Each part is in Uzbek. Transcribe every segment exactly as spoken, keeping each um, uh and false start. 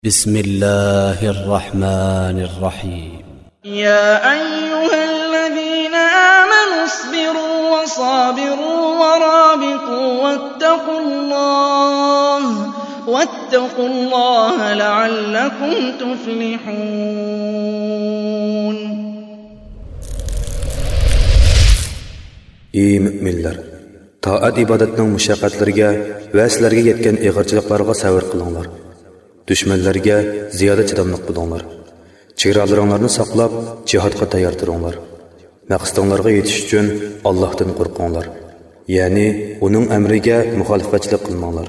بسم الله الرحمن الرحيم يا أيها الذين آمنوا اصبروا وصابروا ورابطوا واتقوا الله واتقوا الله لعلكم تفلحون. Ey müminler! Taat ibadetinin müşaqqatlariga va sizlarga yetgan ig'irchiliklarga sabr qilinglar. Düşmanlarga ziyoda chidamliq bo'linglar. Chegaralaringizni saqlab, jihodga tayyor turinglar. Maqsadinglarga yetish uchun Allohdan qo'rqinglar. Ya'ni uning amriga muxolifatchilik qilmanglar.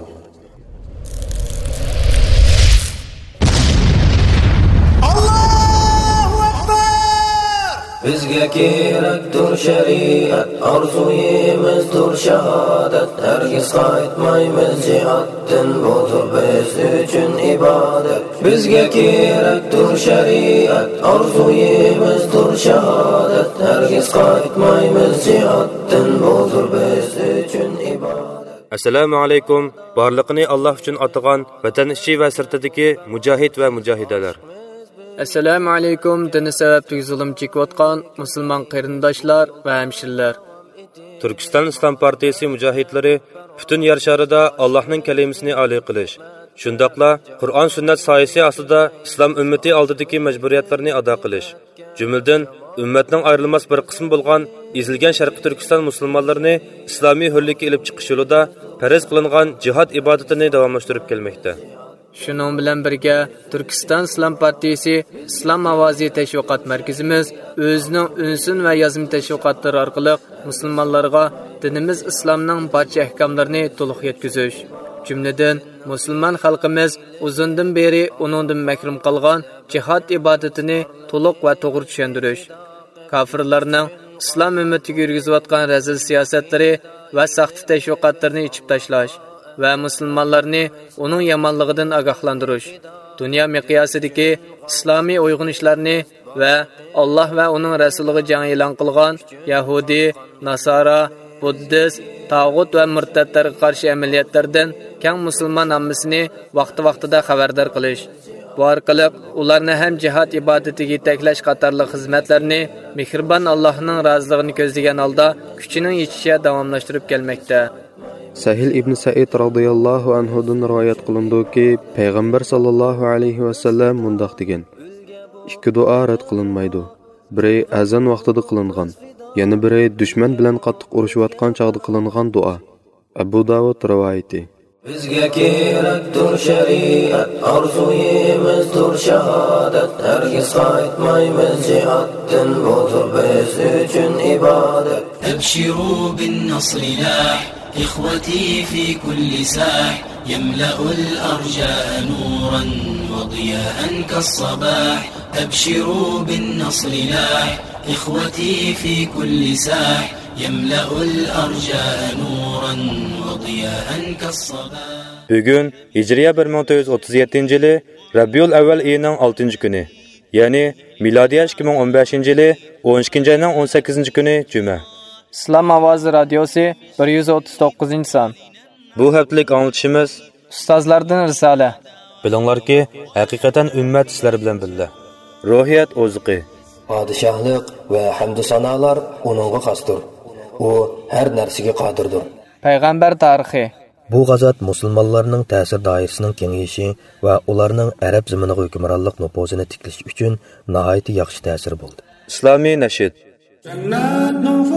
Bizga kerakdir shariat, orzuyimizdir shahodat. Hargiz qaytmaymiz jihatdan, budir biz uchun ibodat. Bizga kerakdir shariat, orzuyimizdir shahodat. Hargiz qaytmaymiz jihatdan, budir biz uchun ibodat. Assalomu alaykum. Barliqni Alloh uchun atagan vatan ichi va sirtidagi mujohid va mujohidalar. Assalomu alaykum. Dini sababli zulm chekayotgan musulmon qarindoshlar va hamshirlar. Turkiston Islom partiyasi mujohidlari butun yer sharida Allohning kalimasini oliy qilish, shundaqla Qur'on sunnat soyasi ostida islom ummati oldidagi majburiyatlarni ado qilish, jumladan ummatning ayrilmas bir qismi bo'lgan ezilgan Sharqi Turkiston musulmonlarini islomiy hurlikka olib chiqish yo'lida farz qilingan jihad ibodatini davomlashtirib kelmoqda. Shuning bilan birga Turkiston Islom partiyasi Islom Ovozi tashviqot markazimiz o'zining unsun va yozma tashviqotlari orqali musulmonlarga dinimiz islomning barcha ahkomlarini to'liq yetkazish, jumladan musulmon xalqimiz uzundan beri uningdan mahrum qolgan jihad ibodatini to'liq va to'g'ri tushuntirish, kofirlarning islom ummatiga yurgizayotgan razil siyosatlari va saxt tashviqotlarni ichib tashlash va musulmonlarni uning yomonligidan ogohlantirish, dunyo miqyosidagi islomiy uyg'unishlarni va Alloh va uning rasuliga jang e'lon qilgan Yahudi, Nasara, Buddist, tag'ut va murtadlarga qarshi amaliyotlardan keng musulmon ommasini vaqti-vaqtida xabardor qilish, bu orqali ularni ham jihad ibodatiga yetaklash qatorli xizmatlarni mehribon Allohning roziligini ko'zlagan holda kuchining yetishiga davomlashtirib kelmoqda. Sahil ibn Sa'id radhiyallohu anhudan rivoyat qilindiki, payg'ambar sallallohu alayhi va sallam mundaq degan: ikki duo rad qilinmaydi. Biri azon vaqtida qilingan, yana biri dushman bilan qattiq urushayotgan chog'da qilingan duo. Abu Dawud rivoyati. Bizga kerakdir shariat, orzuyimizdir shahodat. Hargiz qaytmaymiz jihatdan, budir biz uchun ibodat. Abshiru bin nasri lah إخوتي في كل ساح يملأ الأرجاء نورا وضياء كالصباح. أبشروا بالنصر لاح إخوتي في كل ساح يملأ الأرجاء نورا وضياء كالصباح. Bugün Hijriya bir ming to'rt yuz o'ttiz yettinchi yili Rabiul Avval oyining oltinchi kuni, ya'ni milodiya ikki ming o'n beshinchi yili o'n ikkinchi oyning o'n sakkizinchi kuni juma. Islom Ovozi radiosi bir yuz o'ttiz to'qqizinchi son. Bu haftalik anglitishimiz ustozlardan risola. Bilinglarki, haqiqatan ummat sizlar bilan birga. Ruhiyat oziqi. Padişahlık ve hamdü sanalar onunğa xasdır. O her narsaga qodirdir. Payg'ambar tarixi. Bu g'azot musulmonlarning ta'sir doirasining kengayishi va ularning arab zamoniga hukmronlik nufuzini tiklash uchun nihoyat yaxshi ta'sir bo'ldi. Islomiy nashid. Jannat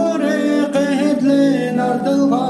nufuriqid linardilha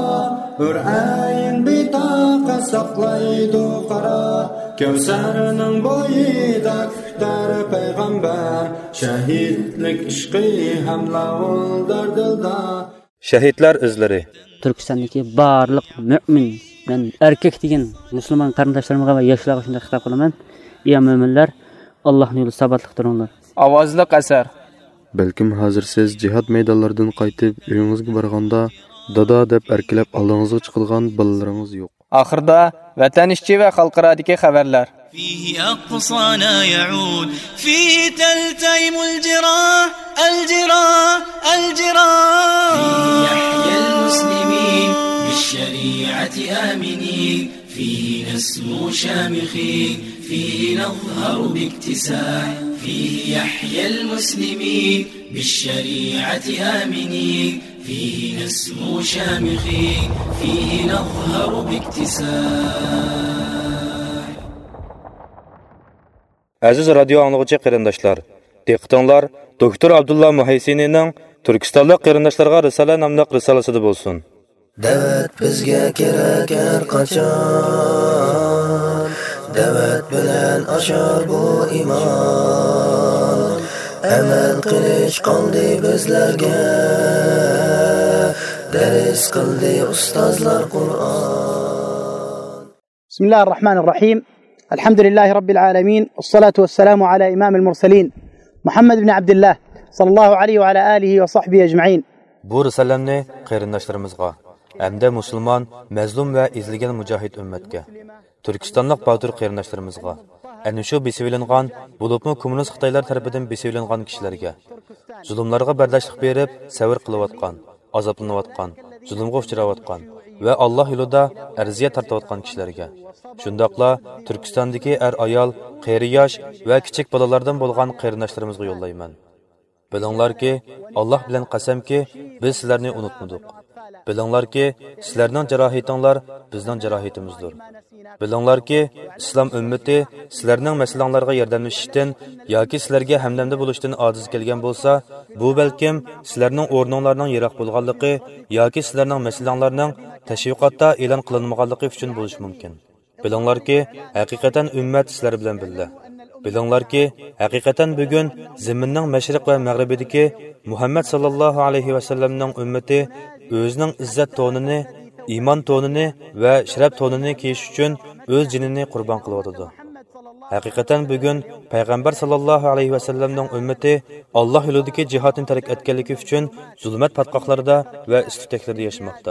Ur-ayin bitaqa saqlaydu qarar Kevsarning bo'yida kutar payg'ambar Shahidlik ishqi hamlavuldir dilda. Shahidlar izlari. Turkistondagi barliq mu'min men erkak degan musulmon qarindoshlarimga va yoshlarga shunday xitob qilaman. Ey mu'minlar, Allohning yo'lida sabatlik turinglar. Ovozliq asar. Balkim hozir siz jihad maydonlaridan qaytib uyingizga borganda dada deb erkilab oldingizga chiqilgan bolalaringiz yo'q. Oxirda vatan ichi va xalqarodagi xabarlar. فيه أقصانا يعود فيه تلتئم الجراح الجراح الجراح فيه يحيى المسلمين بالشريعة آمنين فيه نسمو شامخين فيه نظهر باكتساح فيه يحيى المسلمين بالشريعة آمنين فيه نسمو شامخين فيه نظهر باكتساح. Aziz radio anlıqçı qarindaşlar, diqqətinizlər doktor Abdullah Muhaysinining Türkistonlik qarindaşlarga risala nomli risolasida bo'lsin. Davat bizga kerak har qachon, davat bilan oshar bu iymon, amal qilish qoldi bizlarga, dars qildi ustozlar Qur'on. Bismillahir Rahmanir Rahim. Alhamdulillahi Rabbil alamin. Wassalatu wassalamu ala imamil mursalin. Muhammad ibn Abdullah sallallahu alayhi wa ala alihi wa sahbihi ajma'in. Bu risalamni qarindaşlarimizga, hamda musulmon, mazlum va ezilgan mujohid ummatga, Turkistonlik botir qarindaşlarimizga, ana shu besivilingan, bo'libmi kommunist Xitoylar tarafidan besivilingan kishilarga, zulmlarga bardashlik berib, sabr qilayotgan, azoblanayotgan, zulmga uchrayotgan va Alloh yo'lida arziya tortayotgan kishilarga, shundaqla Turkistondagi er ayol, qari yosh va kichik bolalardan bo'lgan qarindoshlarımizga yo'llayman. Bilinglarki, Alloh bilan qasamki, biz sizlarni unutmadik. Bilinglarki, sizlarning jarohatinglar bizning jarohatimizdir. Bilinglarki, islom ummati sizlarning masalanglarga yordamlashishdan yoki sizlarga hamdamda bo'lishdan ojiz kelgan bo'lsa, bu balkim sizlarning o'rninglarning yiroq bo'lganligi yoki sizlarning masalanglarning tashviqotda e'lon qilinmaganligi uchun bo'lishi mumkin. Bilinglarki, haqiqatan ummat sizlar bilan birga. Bilinglarki, haqiqatan bugun zaminning mashriq va mag'ribidagi Muhammad sallallohu alayhi va sallamning ummati o'zining izzat to'nini, iymon to'nini va sharaf to'nini kiyish uchun o'z jinini qurbon qilyotdi. Haqiqatan bugun payg'ambar sallallohu alayhi va sallamning ummati Alloh yo'lidagi jihodni tark etganligi uchun zulmat patqoqlarida va istitaklarda yashamoqda.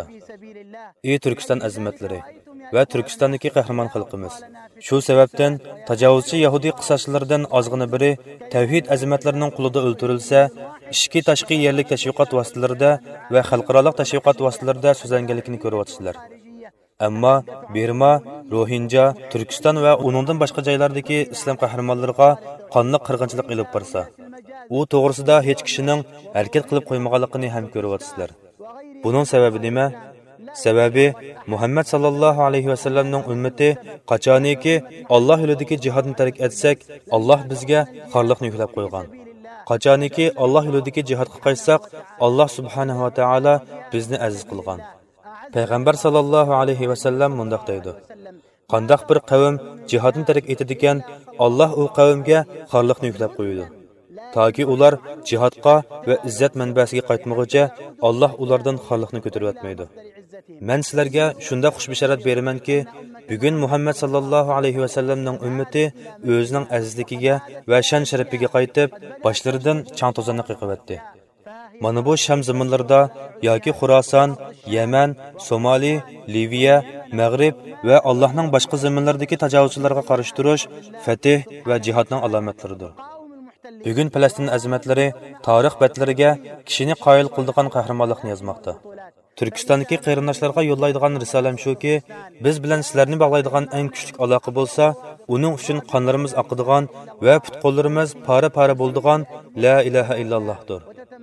Ey Turkiston azimatlari va Turkistondagi qahramon xalqimiz, shu sababdan tajovuzchi Yahudi qisoshlaridan ozg'ini biri tavhid azimatlarining qo'lida o'ldirilsa, ishki tashqi yerlik tashviqot vositalarida va xalqaro tashviqot vositalarida so'zlanganligini ko'ryapsizlar. Ammo Birma, Rohinja, Turkiston va uningdan boshqa joylardagi islom qahramonlariga qonli qirg'inchilik olib borsa, u to'g'risida hech kishining harakat qilib qo'ymaganligini ham ko'ryapsizlar. Buning sababi nima? Sababi Muhammad sallallohu alayhi va sallamning ummati qachoniki Alloh yo'lidagi jihodni tark etsak, Alloh bizga xorliqni yuklab qo'ygan. Qachoniki Alloh yo'lidagi jihodga qaytsak, Alloh subhanahu va taolo bizni aziz qilgan. Payg'ambar sallallohu alayhi va sallam mundaq deydi: Qandaq bir qavm jihodni tark etadigan, Alloh u qavmga xorliqni yuklab qo'yadi. Toki ular jihodga va izzat manbasiga qaytmoqcha, Alloh ulardan xorliqni ko'tarib o'tmaydi. Men sizlarga shunda xushbisharat beramanki, bugun Muhammad sallallohu alayhi va sallamning ummati o'zining azizligiga va shon sharafiga qaytib, boshlaridan chang to'zonni qiqibdi. Mana bu Sham zaminlarida yoki Xuroson, Yaman, Somali, Liviya, Mag'rib va Allohning boshqa zaminlaridagi tajovuzchilarga qarshi turish, fatih va jihodning alomatlaridir. Bugun Falastin azimatlari tarix batlariga kishini qoyil qildigan qahramonlikni yozmoqda. Turkistondagi qarindoshlarga yo'llaydigan risolam shuki, biz bilan sizlarni bog'laydigan eng kuchli aloqa bo'lsa, uning uchun qonlarimiz oqadigan va put-qo'llarimiz pora-pora bo'ldigan la ilaha illallohdir.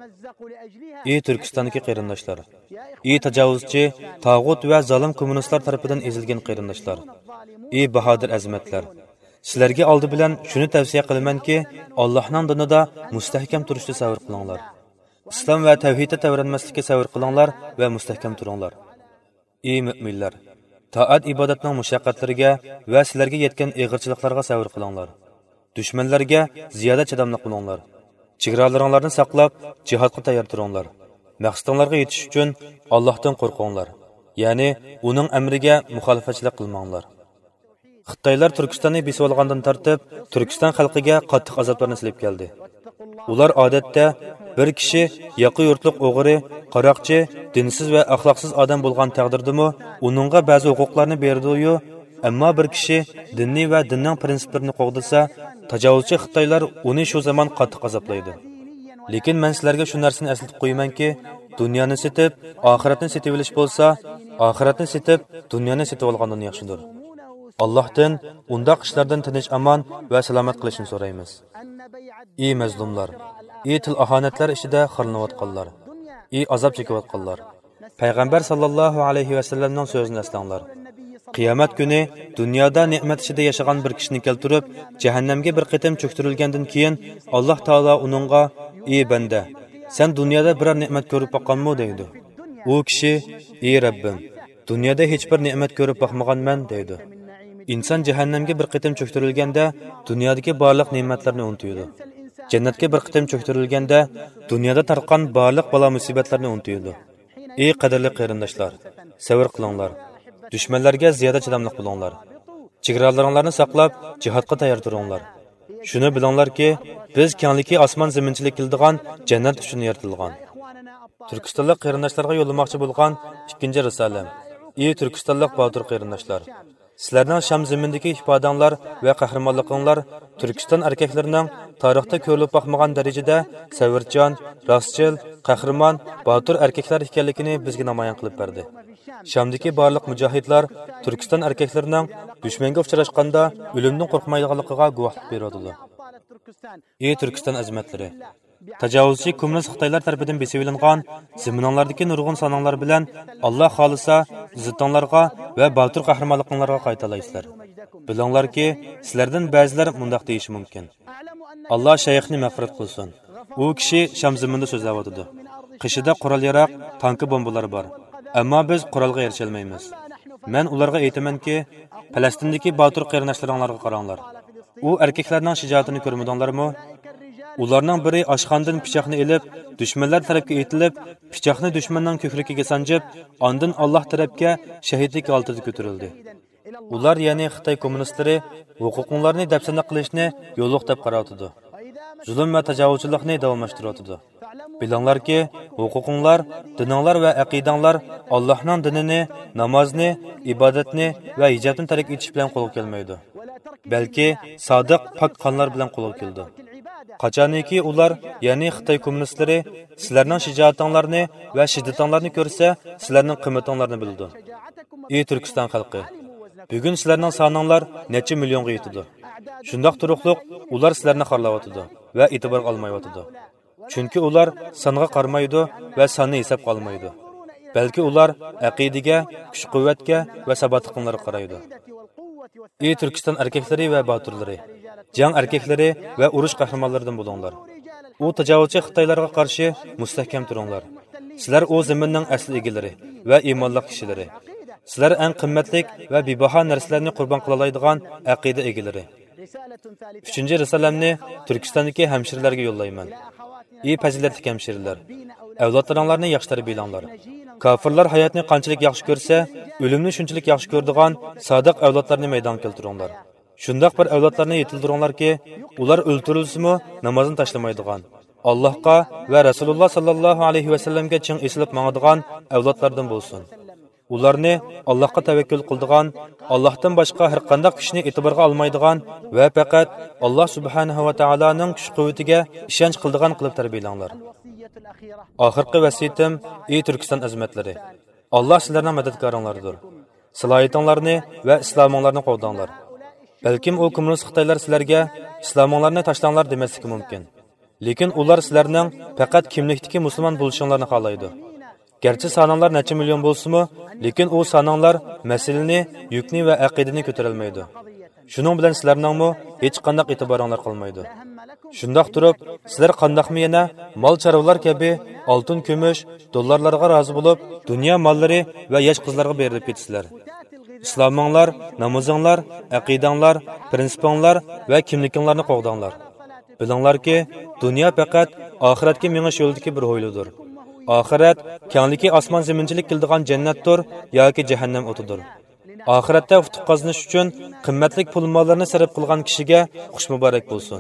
Ey Turkistondagi qarindoshlar, ey tajovuzchi, tag'ut va zolim kommunistlar tomonidan ezilgan qarindoshlar, ey bahodir azimatlar, sizlarga oldi bilan shuni tavsiya qilamanki, Allohning dinida mustahkam turishga sabr qilinglar. Islom va tavhidga tavranmaslikka sabr qilinglar va mustahkam turinglar. Ey mu'minlar, taat ibodatning mushaqqatlariga va sizlarga yetgan ig'irchiliklarga sabr qilinglar. Dushmanlarga ziyoda chidamli bo'linglar. Chegaralaringlarni saqlab, jihodga tayyor turinglar. Maqsadinglarga yetish uchun Allohdan qo'rqinglar. Ya'ni uning amriga muxolifatchilik qilmanglar. Xitoylar Turkistonni besib olgandan tortib, Turkiston xalqiga qattiq azoblarni silib keldi. Ular odatda bir kishi yaqi yurtliq o'g'ri, qaroqchi, dinsiz va axloqsiz odam bo'lgan taqdirdimi, uningga ba'zi huquqlarni berdi-yu, ammo bir kishi dinni va dinning prinsiplarini qo'g'disa, tajovuzchi Xitoylar uni shu zamon qattiq azoblaydi. Lekin men sizlarga shu narsani eslatib qo'yamanki, dunyoni setib, oxiratni setib olish bo'lsa, oxiratni setib, dunyoni setib olgandan yaxshidir. Allohdan undaq ishlardan tinch amon va salomat qilishni so'raymiz. Ey mazlumlar, ey til ahonatlar ishida xorlanayotganlar, ey azob chekayotganlar. Payg'ambar sallallohu alayhi va sallamning so'zini eslanglar. Qiyomat kuni dunyoda ne'mat ichida yashagan bir kishini keltirib, jahannamga bir qitim cho'ktirilgandan keyin Alloh taolo uningga: "Ey banda, sen dunyoda biror ne'mat ko'rib boqqanmi?" deydi. U kishi: "Ey Rabbim, dunyoda hech bir ne'mat ko'rib boqmaganman" deydi. İnson jahannamga bir qitim cho'ktirilganda dunyodagi barliq ne'matlarni unutadi. Jannatga bir qitim cho'ktirilganda dunyoda tarqan barliq balo musibatlarni unutadi. Ey qadrli qarindoshlar, sabr qilinglar. Dushmanlarga ziyoda chidamli bo'linglar. Chegaralaringlarni saqlab, jihodga tayyor turinglar. Shuni bilinglarki, biz kengligi osmon zaminchilik qildigan jannat uchun yaratilgan. Turkistonlik qarindoshlarga yo'llamoqchi bo'lgan ikkinchi risolam. Ey Turkistonlik botir qarindoshlar, sizlarning Sham zamindagi ifodanglar va qahramonliginglar Turkiston erkaklarining tarixda ko'rilib boqmagan darajada savrchan, rostchil, qahramon, botir erkaklar ekanligini bizga namoyon qilib berdi. Shamdagi barliq mujohidlar Turkiston erkaklarining dushmanga uchrashganda o'limdan qo'rqmaydiganligiga guvohlik beradilar. Ey Turkiston azmatlari, tajovuzchi kommunist Xitoylar tarafidan besivilingan zaminlardagi nurg'un sonanglar bilan Alloh xolisa izzatlarga va botir qahramonliklaringlarga qaytalaysizlar. Bilinglarki, sizlardan ba'zilar mundaq deyishi mumkin: Alloh shayxni mag'firat qilsin. U kishi Sham zaminida so'zlayotdi. Qishida qurol-yarog, tanki bombalar bor. Ammo biz qurolga erisha olmaymiz. Men ularga aytamanki, Falastindagi botir qarindoshlaringlarga qaranglar. U erkaklarning shijoatini ko'rmadinglarmi? Ularning biri oshxondan pichoqni elib, dushmanlar tarafga etilib, pichoqni dushmanning ko'krigiga sanjib, ondan Alloh tarafga shahidlik oltida ko'tarildi. Ular, ya'ni Xitoy kommunistlari, huquqlarni dafsana qilishni yo'lliq deb qarayotdi. Zulm va tajovuzchilikni davomlashtirayotdi. Bilinglarki, huquqlar, dininglar va aqidanglar Allohning dinini, namozni, ibodatni va hijobni tark etish bilan qo'lga kelmaydi. Balki sodiq pok qonlar bilan qo'lga keldi. Qachoniki ular, ya'ni Xitoy kommunistlari sizlarning shijoatinglarni va shiddatinglarni ko'rsa, sizlarning qiymatinglarni biladi. Ey Turkiston xalqi, bugun sizlarning soninglar necha millionga yetadi. Shundoq turuqliq ular sizlarni xorlayotdi va e'tibor olmayotdi. Chunki ular songa qarmaydi va sonni hisob qilmaydi. Balki ular aqidaga, kuch-quvvatga va sabotiqlarga qaraydi. Ey Turkiston erkaklari va botirlari, jang erkaklari va urush qahramonlaridan bo'linglar. U tajovuzchi Xitoylarga qarshi mustahkam turinglar. Sizlar o zaminning asli egalari va iymonli kishilari. Sizlar eng qimmatli va bebaho narsalarni qurbon qila oladigan aqida egalari. uchinchi risolamni Turkistondagi hamshiralarga yo'llayman. Ey fazilatli hamshiralar, avlodlaringlarni yaxshi tarbiyalanglar. Kafirlar hayotni qanchalik yaxshi ko'rsa, o'limni shunchalik yaxshi ko'rdigan sodiq avlodlarni maydon keltiringlar. Shundoq bir avlodlarni yetildiringlarki, ular o'ltirilsa-mu namozni tashlamaydigan, Allohga va Rasululloh sallallohu alayhi va sallamga ching esilib mangadigan avlodlardan bo'lsin. Ularni Allohga tavakkul qildigan, Allohdan boshqa har qanday kuchni e'tiborga olmaydigan va faqat Alloh subhanahu va taoloning kuch-quvvatiga ishonch qildigan qilib tarbiyalanglar. Oxirgi vasiyatim, ey Turkiston azmatlari, Alloh sizlarning madadkoringlardir. Salohiyatlarni va islominglarni qo'ldanlar. Balkim u kommunist Xitoylar sizlarga islominglarni tashlanglar demasligi mumkin. Lekin ular sizlarning faqat kimlikdagi musulmon bo'lishinglarni xohlaydi. Gerçi sananglar necha milyon bo'lsa-mu, lekin u sananglar masalani, yukni va aqidani ko'tarolmaydi. Shuning bilan sizlarningmi hech qanday e'tiboringlar qolmaydi. Shundoq turib, sizlar qandaqmi yana mol chorvalar kabi oltin, kumush, dollarlarga rozi bo'lib, dunyo mollari va yosh qizlarga berilib ketisizlar. Islominglar, namozinglar, aqidanglar, prinsipinglar va kimliginglarni qo'g'danglar. Bilinglarki, dunyo faqat oxiratga menish yo'lidagi bir ho'ylidir. Oxirat kengligi osmon zaminchilik qildigan jannatdir yoki jahannam o'tidir. Oxiratda utuq qozonish uchun qimmatli pul-mollarni sarf qilgan kishiga xush muborak bo'lsin.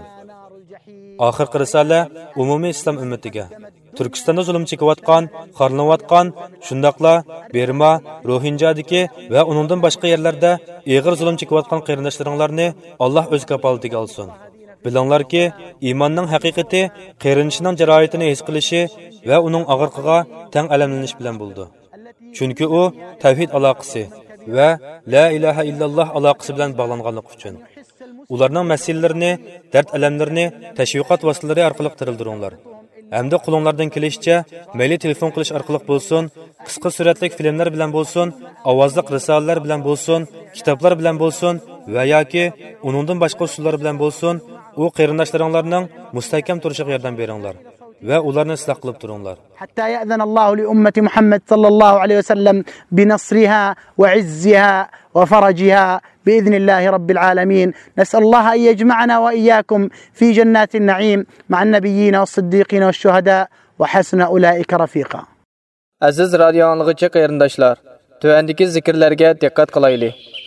Oxirgi risola umumiy islom ummatiga, Turkistonda zulm chekayotgan, xorlanayotgan, shundoqla Berma, Rohinjadagi va uningdan boshqa yerlarda og'ir zulm chekayotgan qarindoshlaringlarni Alloh o'z kafolatiga olsin. Bilinglarki, iymonning haqiqati qarinishining jarohatini his qilishi va uning og'riqiga teng alamlanish bilan bo'ldi. Chunki u tavhid aloqasi, va la ilaha illalloh aloqasi bilan bog'langanligi uchun. Ularning masalalarini, dard-alamlarini tashviqot vositalari orqali tirildiringlar. Hamda qo'linglardan kelishicha, mayli telefon qilish orqali bo'lsin, qisqa suratli filmlar bilan bo'lsin, ovozli risolalar bilan bo'lsin, kitoblar bilan bo'lsin va yoki uningdan boshqa usullar bilan bo'lsin, u qarindoshlaringlarning mustahkam turishiga yordam beringlar va ularni isloh qilib turinglar. Hatta ya'zan Allohu li ummati Muhammad sallallohu alayhi va sallam bi nasriha va izziha wa farajiha بإذن الله رب العالمين. نسأل الله أن يجمعنا وإياكم في جنات النعيم مع النبيين والصديقين والشهداء وحسن أولئك رفيقا. Aziz radio anlıqçı qarindoshlar, tövəndəki zikirlərə diqqət qılaylı.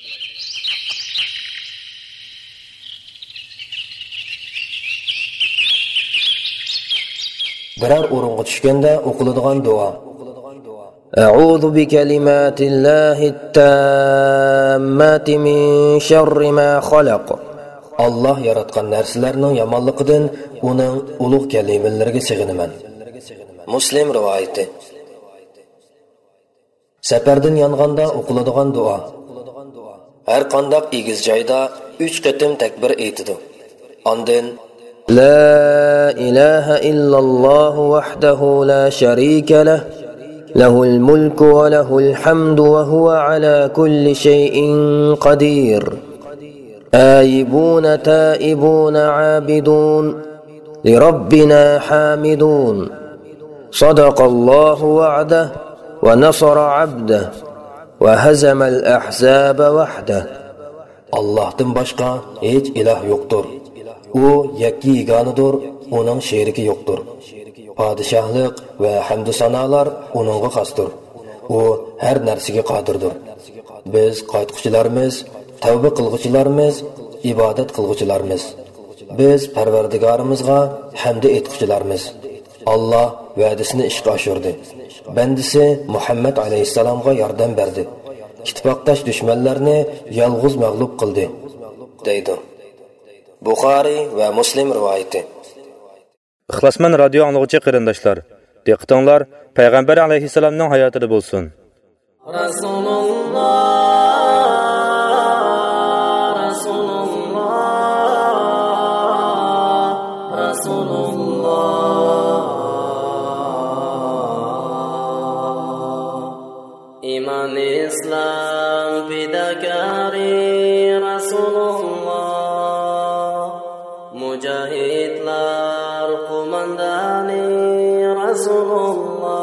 Birer o'ringa tushganda o'qiladigan duo. أعوذ بكلمات الله التامات من شر ما خلق. Allah yaratgan narsalarning yomonligidan uning ulug' kalimalariga sig'inaman. Muslim rivoyati. Safardan yonganda o'qiladigan duo. Har qanday egiz joyda uch qatim takbir aytidi. Ondan La ilaha illalloh wahdahu la sharika lah. له الملك وله الحمد وهو على كل شيء قدير آيبون تائبون عابدون لربنا حامدون صدق الله وعده ونصر عبده وهزم الأحزاب وحده. Allah'tan başka hiç ilah yoktur. O yakki yeganidir, onun şeriki yoktur. Padişahlık ve hamdü sanalar onunğa xasdır. O her narsiga qodirdir. Biz qaytquchilarimiz, tavba qilg'uchilarimiz, ibodat qilg'uchilarimiz. Biz Parvardigorimizga hamd etquchilarimiz. Allah va'dasini ishga oshirdi. Bandisi Muhammad alayhisalomga yordam berdi. Ittifoqdosh dushmanlarni yolg'iz mag'lub qildi, deydi. Buxoriy va Muslim rivoyati. İxlasman radio anlıqçı qarindoshlar, diqqətinglar Peyğəmbər alayhissalamның hayotida bo'lsin. Rasulullah Rasulullah Rasulullah İman İslam fidakari Rasulullah Mujahidlar kumandani Rasulullah.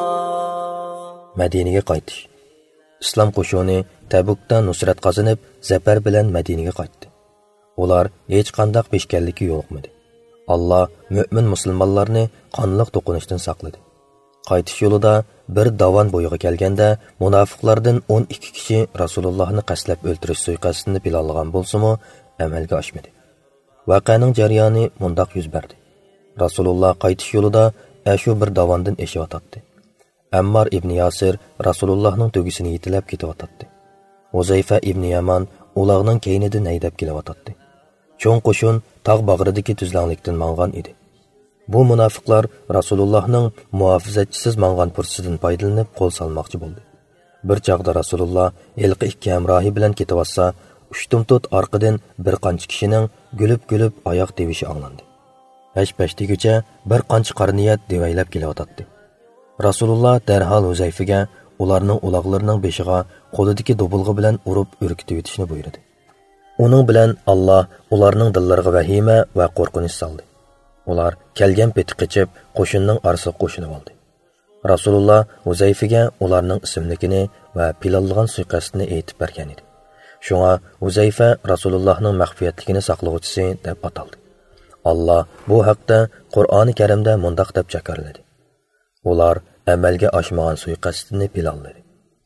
Madinaga qaytish. Islom qo'shini Tabukda nusrat qozonib, zafar bilan Madinaga qaytdi. Ular hech qanday peshkanlikka yo'liqmadi. Alloh mu'min musulmonlarni qonliq to'qinishdan saqladi. Qaytish yo'lida bir davon bo'yiga kelganda munofiqlardan o'n ikki kishi Rasulullohni qaslab o'ldirish suiqasdini planlagan bo'lsa-mu, amalga oshmadi. Voqeaning jarayoni mundaq yuz berdi. Rasululloh qaytish yo'lida ashu bir davondan eshiyotatdi. Ammar ibn Yasir Rasulullohning to'gisini yetilab ketayotdi. Uzayfa ibn Yaman ularning keynidan haydab kelayotdi. Cho'ng qo'shin tog' bag'ridagi tuzlanlikdan mang'an edi. Bu munofiqlar Rasulullohning muhofizatchisiz mang'an fursatidan foydalanib qo'l solmoqchi bo'ldi. Bir chaqda Rasululloh ilqi ikki hamrohi bilan ketayotsa, ushtumtut orqadan bir qancha kishining gulib-gulib oyoq devishi anglandi. Hash-pashtigacha bir qancha qarniyat devaylab kelayotdi. Rasululloh darhol Uzayfiga ularning uloqlarining beshiga qo'lidagi dobulg'i bilan urib urkitib o'tishni buyurdi. Uning bilan Alloh ularning dillariga vahima va qo'rqinch soldi. Ular kelgan peti qichib qo'shinning orasiga qo'shilib oldi. Rasululloh Uzayfiga ularning ismligini va planlangan suiqasdni aytib bergan edi. Shunga Uzayfa Rasulullohning maxfiyatligini saqlovchisi deb ataldi. Allah bu haqda Qur'oni Karimda mundaq deb jakarladi. Ular amalga oshmagan suiqasdni planladi.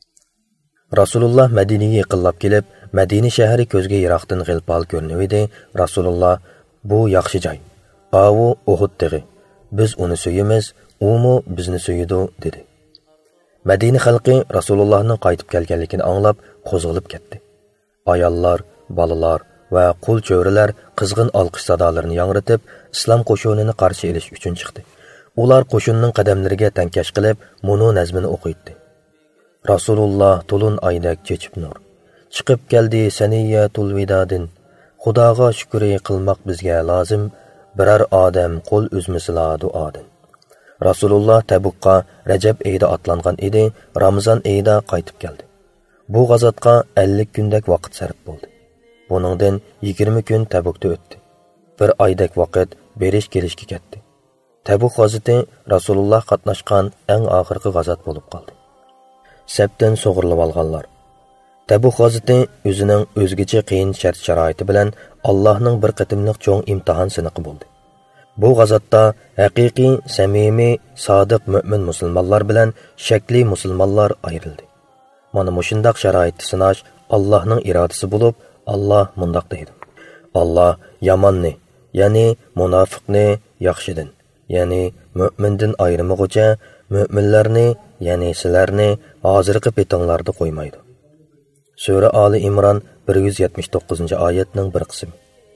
Rasululloh Madinaga yaqinlab kelib, Madina shahri ko'zga yiroqdan g'ilpal ko'rinadi. Rasululloh bu yaxshi joy. Avu Uhud tog'i. Biz uni suyimiz, u mu bizni suyidi dedi. Madina xalqi Rasulullohning qaytib kelganligini anglab qo'zg'alib ketdi. Ayollar, balalar va qul cho'rilar qizg'in olqish sadolarini yangratib, islom qo'shinini qarshi olish uchun chiqdi. Ular qo'shinning qadamlariga tankash qilib, mono nazmini o'qiydi. Rasululloh to'lun oydak chechib nur, chiqib keldi saniyatul vidadin. Xudoga shukri qilmoq bizga lozim, biror odam qo'l uzmasila duodan. Rasululloh Tabukqa Rajab oyida otlangan edi, Ramazon oyida qaytib keldi. Bu g'azotga ellik kundak vaqt sarf bo'ldi. Buningdan yigirma kun Tabukda o'tdi. Bir oydak vaqt berish kelishga ketdi. Tabuk g'azoti Rasululloh qatnashgan eng oxirgi g'azot bo'lib qoldi. Sabdan sug'urilib olganlar. Tabuk g'azoti o'zining o'zgacha qiyin shart-sharoiti bilan Allohning bir qatimliq cho'ng imtihon siniqi bo'ldi. Bu g'azotda haqiqiy, samimiy, sodiq mu'min musulmonlar bilan shakli musulmonlar ayrildi. Mana mushundaq sharoitni sinash Allohning irodasi bo'lib, Alloh mundaq deydi. Alloh yomonni, ya'ni munofiqni yaxshidan, ya'ni mu'mindan ayrimog'icha mu'minlarni, ya'ni sizlarni hozirgi petinglarda qo'ymaydi. Sura Ali Imron bir yuz yetmish to'qqizinchi oyatning bir qismi.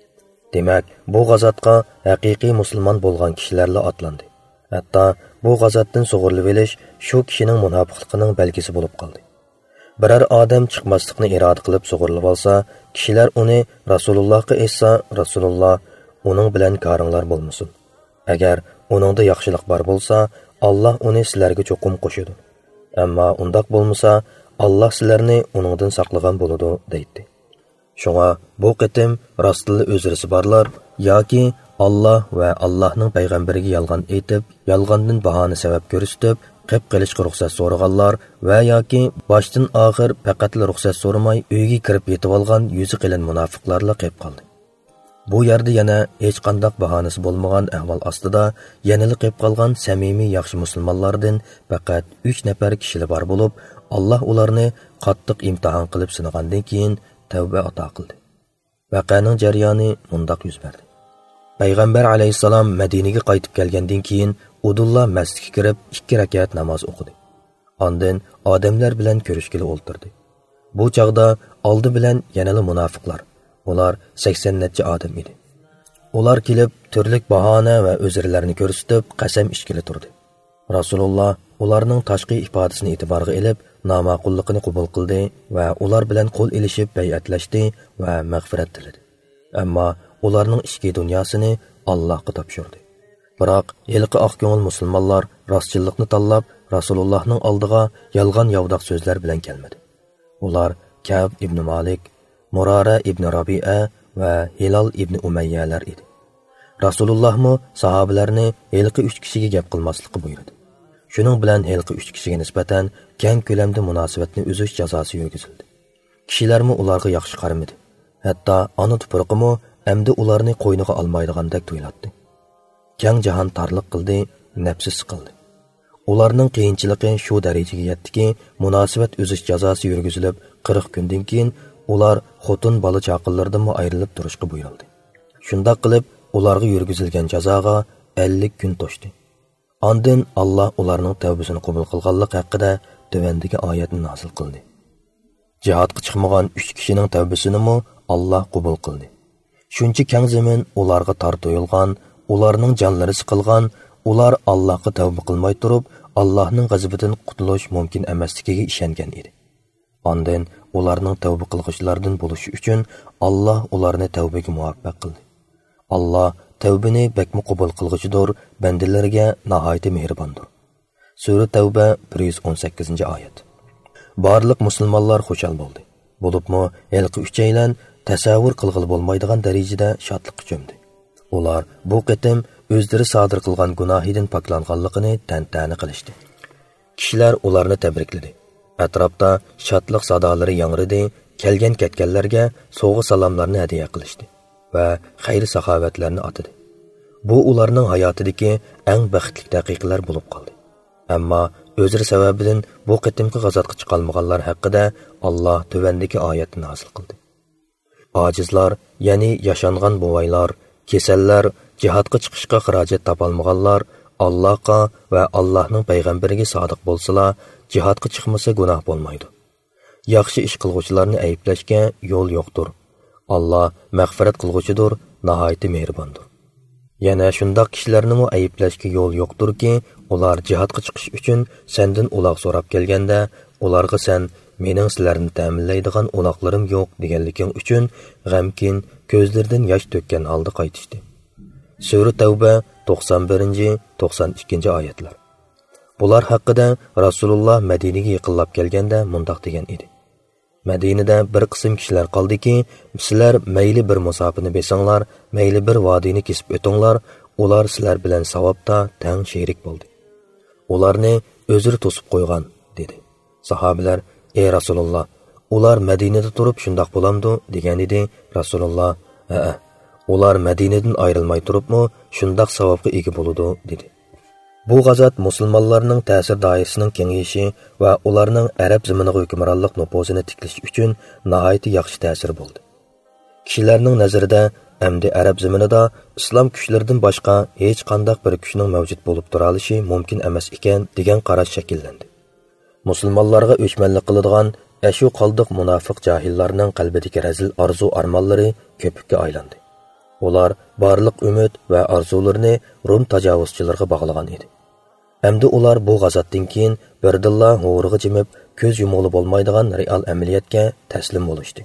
Demak, bu g'azotga haqiqiy musulmon bo'lgan kishilarla otlandi. Hatto bu g'azotdan sug'urilib olish shu kishining munofiqligining belgisi bo'lib qoldi. Biror odam chiqmaslikni iroda qilib sug'urilib olsa, kishilar uni Rasulullohga aytsa, Rasululloh uning bilan koringlar bo'lmasin. Agar uningda yaxshilik bor bo'lsa, Alloh uni sizlarga cho'qim qo'shadi. Ammo undoq bo'lmasa, Alloh sizlarni uningdan saqlagan bo'ladi, deydi. Shunga bu qitim rostli o'zrisi borlar yoki Alloh va Allohning payg'ambariga yolg'on aytib, yolg'ondan bahona sabab ko'rsatib, qilib qilishga ruxsat so'raganlar va yoki boshdan oxir faqat ruxsat so'ramay uyga kirib yetib olgan yuzi qilin munofiqlarla qilib qoldi. Bu yerda yana hech qanday bahonasi bo'lmagan ahvol ostida yanili qilib qolgan samimiy yaxshi musulmonlardan faqat uch nafar kishilar bor bo'lib, Alloh ularni qattiq imtihon qilib sinagandan keyin tavba ato qildi. Vaqaning jarayoni mundaq yuz berdi. Payg'ambar alayhissalom Madinaga qaytib kelgandan keyin Udullah masjidga kirib ikki rakat namoz o'qidi. Ondan odamlar bilan ko'rishgili o'ltirdi. Bu chaqda oldi bilan yanali munofiqlar. Ular sakson necha odam edi. Ular kelib turli bahona va o'zirlarni ko'rsatib qasam ichkili turdi. Rasululloh ularning tashqi ifodasini e'tiborga olib, nomaqulligini qabul qildi va ular bilan qo'l elishib bay'atlashdi va mag'firat tiladi. Ammo ularning ichki dunyosini Allohga topshirdi. Biroq yilqi oq ko'ngil musulmonlar rostchilikni tanlab Rasulullohning oldiga yolg'on yovdaq so'zlar bilan kelmadi. Ular Ka'b ibn Malik, Murara ibn Rabi'a va Hilal ibn Umayyalar edi. Rasulullohmi sahobalarni yilqi uch kishiga gap qilmaslikni buyurdi. Shuning bilan yilqi uch kishiga nisbatan keng ko'lamda munosabatni uzish jazosi yurgizildi. Kishilarmi ularga yaxshi qaramadi. Hatto ona tuproqimi endi ularni qo'yniga olmaydigandek tuyulatdi. Keng jahon tarliq qildi, nafsi siqildi. Ularning qiyinchiligi shu darajaga yetdiki, munosabat uzish jazosi yurgizilib, qirq kundan keyin ular xotin bola chaqinlardan ayrilib turishga buyurildi. Shunda qilib, ularga yurgizilgan jazoga ellik kun to'shdi. Ondan Alloh ularning tavbasini qabul qilganlik haqida tövendagi oyatni nozil qildi. Jihadga chiqmagan uch kishining tavbasini mo Alloh qabul qildi. Shuncha keng zamin ularga tor to'yilgan, ularning jonlari siqilgan, ular Allohga tavba qilmay turib, Allohning g'azabidan qutulish mumkin emasligiga ishongan edi. Ondan ularning tavba qilg'ichlaridan bo'lishi uchun Alloh ularni tavbaga muvaffaq qildi. Alloh tavbani bakmi qabul qilg'ichidir, bandalariga nihoyat mehribondir. Sura Tavba bir yuz o'n sakkizinchi oyat. Barliq musulmonlar xushal bo'ldi. Bo'libmi, yilqi uchaylan tasavvur qilg'ili bo'lmaydigan darajada shodlikqa cho'mdi. Ular bu qitim o'zlari sodir qilgan gunohidan poklanganligini tantana qilishdi. Kishilar ularni tabrikladi. Atrofda shodlik sadolari yangridi, kelgan ketganlarga sovg'a salomlarni hadiya qilishdi va xayr saxovatlarni atidi. Bu ularning hayotidagi eng baxtli daqiqalar bo'lib qoldi. Ammo o'zri sababidan bu qitimki g'azotga chiqolmaganlar haqida Alloh tövendagi oyatni nozil qildi. Ojizlar, ya'ni yashangan buvaylar, kasallar, jihadga chiqishga xarajat topolmaganlar Allohga va Allohning payg'ambariga sodiq bo'lsalar, jihadga chiqmasa gunoh bo'lmaydi. Yaxshi ish qilguvchilarni ayblashga yo'l yo'qdir. Alloh mag'firat qilguvchidir, nihoyat mehribondir. Yana shundoq kishilarni mo ayblashga yo'l yo'qdirki, ular jihadga chiqish uchun sendan uloq so'rab kelganda, ularga sen mening sizlarni ta'minlaydigan uloqlarim yo'q deganliking uchun g'amkin ko'zlaridan yosh to'kkan holda qaytishdi. Sura Tavba to'qson birinchi to'qson ikkinchi oyatlar. Bular haqida Rasululloh Madinaga yaqinlab kelganda mundoq degan edi. Madinada bir qism kishilar qoldiki, sizlar mayli bir musofirni besanglar, mayli bir vodiyni kesib o'tinglar, ular sizlar bilan savobda tang sherik bo'ldi. Ularni o'zir to'sib qo'ygan dedi. Sahobalar: "Ey Rasululloh, ular Madinada turib shundoq bo'lamdi?" degan edi. Rasululloh: "Ha, ular Madinadan ayrilmay turibmi, shundoq savobga ega bo'ladi" dedi. Bu g'azot musulmonlarning ta'sir doirasining kengayishi va ularning arab zaminiga hukmronlik nufuzini tiklash uchun nihoyat yaxshi ta'sir bo'ldi. Kishilarning nazarida endi arab zaminida islom kuchlaridan boshqa hech qanday bir kuchning mavjud bo'lib tura olishi mumkin emas ekan degan qarash shakllandi. Musulmonlarga o'chmanlik qiladigan ashu qoldiq munofiq jahillarning qalbidagi razil orzu armonlari ko'pikka aylandi. Ular barliq umid va orzularini Rum tajovuzchilariga bog'lagan edi. Endi ular bu g'azotdan keyin birdilla ho'rig'i jimib, ko'z yumug'li bo'lmaydigan real amaliyotga taslim bo'lishdi.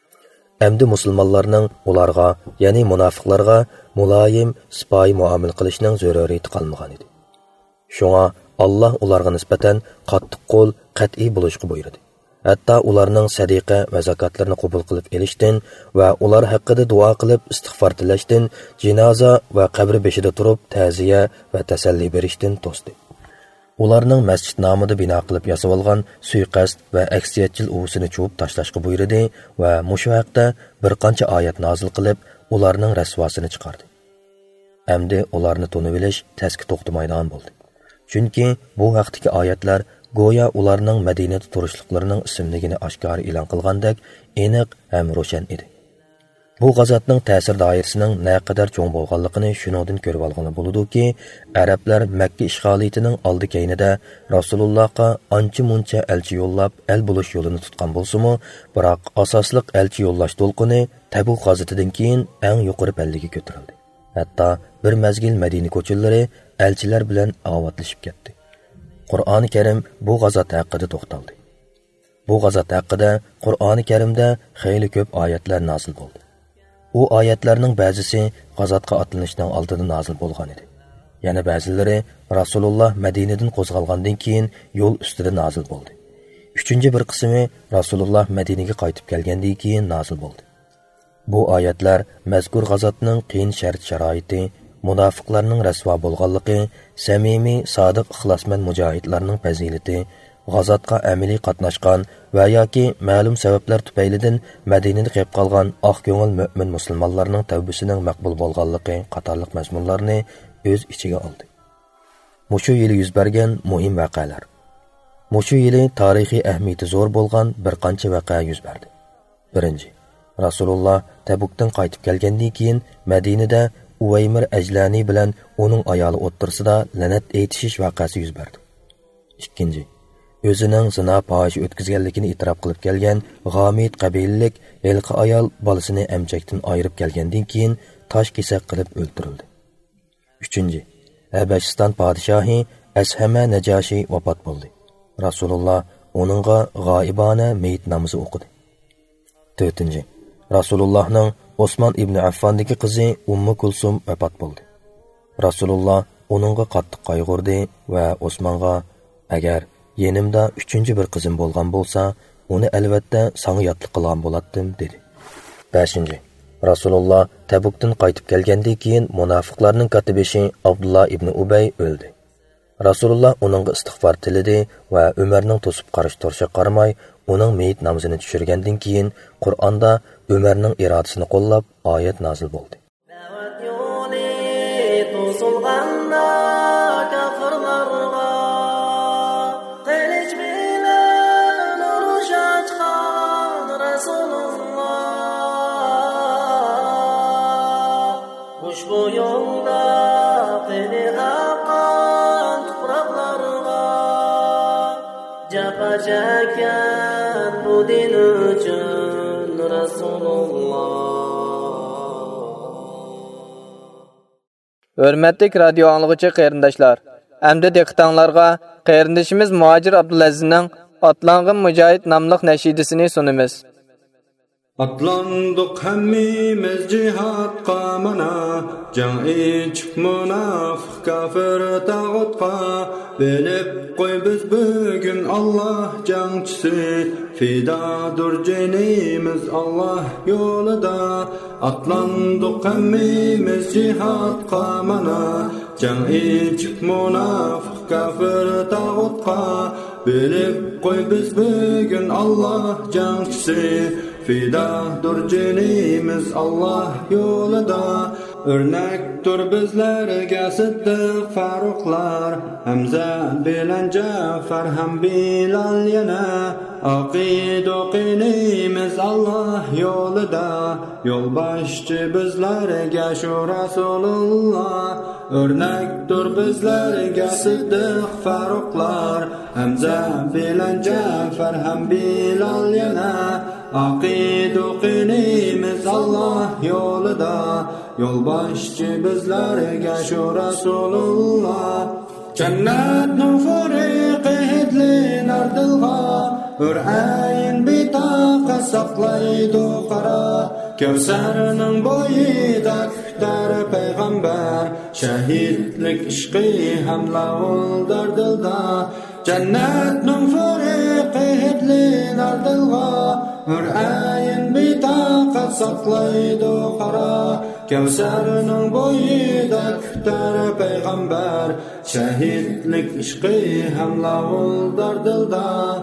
Endi musulmonlarning ularga, ya'ni munofiqlarga muloyim, sipoyi muomala qilishning zaruriyati qolmagan edi. Shunga Alloh ularga nisbatan qattiq qo'l, qat'iy bo'lishga buyurdi. Hatto ularning sadiqa va zakotlarini qabul qilib elishdan va ular haqida duo qilib istig'for tilashdan, jinoza va qabr beshida turib ta'ziya va tasalli berishdan to'sdi. Ularning masjid nomida bino qilib yasab olgan suiqasd va aksiyatchil uvusini chuvib tashlashga buyurdi va mushu haqda bir qancha oyat nozil qilib, ularning rasvosini chiqardi. Endi ularni tunib bilish tasga to'xtamaydigan bo'ldi. Chunki bu haqdagi oyatlar go'yo ularning Madinada turishliklarining ismligini oshkora e'lon qilgandek aniq ham ro'shan edi. Bu g'azotning ta'sir doirasining naqadar cho'ng bo'lganligini shuningdan ko'rib olgani bo'ladi-ki, arablar Makka ishg'oliyatining oldi keyinida Rasulullohga ancha-muncha elchi yo'llab, el bo'lish yo'lini tutgan bo'lsa-mu, biroq asosliq elchi yo'llash to'lqini Tabuk g'azotidan keyin eng yuqori pallaga ko'tarildi. Hatto bir mazgil Madina ko'chilari elchilar bilan avatlashib ketdi. Qur'oni Karim bu g'azot haqida to'xtaldi. Bu g'azot haqida Qur'oni Karimda xeyli ko'p oyatlar nozil bo'ldi. U oyatlarning ba'zisi g'azotga otlanishdan oldida nozil bo'lgan edi. Yana ba'zilari Rasululloh Madinadan qo'zg'algandan keyin yo'l ustida nozil bo'ldi. Uchinchi bir qismi Rasululloh Madinaga qaytib kelgandan keyin nozil bo'ldi. Bu oyatlar mazkur g'azotning qiyin shart-sharoiti, munofiqlarning rasvo bo'lganligi, samimiy, sodiq, ixlosmand mujohidlarning fazilati, g'azotga amaliy qatnashgan va yoki ma'lum sabablar tufaylidan Madinada qolib qolgan oq ko'ngil mu'min musulmonlarning tavbasining maqbul bo'lganligi qatorliq mazmunlarni o'z ichiga oldi. Mushu yili yuz bergan muhim voqealar. Mushu yili tarixiy ahamiyati zo'r bo'lgan bir qancha voqea yuz berdi. Birinchi, Rasululloh Tabukdan qaytib kelgandan keyin Madinada Uvaymir Ajlani bilan uning ayoli o'ttirsida la'nat aytishish voqeasi yuz berdi. Ikkinchi, o'zining zina fohishi o'tkazganligini e'tirof qilib kelgan G'amid qabilalik elqi ayol bolasini amchakdan ayirib kelgandan keyin tosh kesak qilib o'ldirildi. Uchinchi, Habashiston podshohi Ashama Najashi vafot bo'ldi. Rasululloh uningga g'oibona mayit namozi o'qidi. To'rtinchi, Rasulullohning Osmon ibn Affondagi qizi Ummu Kulsum vafot bo'ldi. Rasululloh uningga qattiq qayg'urdi va Osmonga: "Agar yenimda uchinchi bir qizim bo'lgan bo'lsa, uni albatta senga yotliq qilgan bo'lardim" dedi. beshinchi, Rasululloh Tabukdan qaytib kelgandan keyin munofiqlarning katibishi Abdullah ibn Ubay o'ldi. Rasululloh uningga istig'for tilidi va Umarning to'sib qarish turishiga qaramay, uning mayit namozini tushirgandan keyin Qur'onda Umarning irodasini qo'llab oyat nozil bo'ldi. Ushbu yo'lda qini aqan tuproqlarga japa chekkan bu din uchun Rasululloh. Hurmatli radio anglagıcı qarindoshlar, endi diqqatingizga qarindishimiz Muhojir Abdulazizning Atlang'ın Mücahit namlıq nəşidisini sunumuz. Atlandık hemmimiz cihatqa mana, can içip münafık kafir tağutqa, bilip koy biz bugün Allah cancısı, fidadır cenimiz Allah yolunda. Atlandık hemmimiz cihatqa mana, can içip münafık kafir tağutqa, bilip koy biz bugün Allah cancısı, fidadır cenimiz Allah yolunda. Örnektir bizlerge Sıddık Faruklar, Hamza bilen Cafer hem Bilal yana. Aqid oqinimiz Allah yolida, yol başçı bizlerge şu Rasulullah. Örnektir bizlerge Sıddık Faruklar, Hamza bilen Cafer hem Bilal yana. Aqid oqinimiz Allah yolida, yol başçı bizlerge şu Rasulullah. Cennet nufuri qehdlin ardılğa, Hür'ayin bitaqa saqlaydı qara, Kevserinin boyida kütar peygamber, Şehitlik işqi hamla oldar dilda. Cennet nufuri qehdlin ardılğa, Hür'ayin bitaqa saqlaydı qara, Kevserinin boyida kütar peygamber, Şehitlik işqi hamla oldar dilda.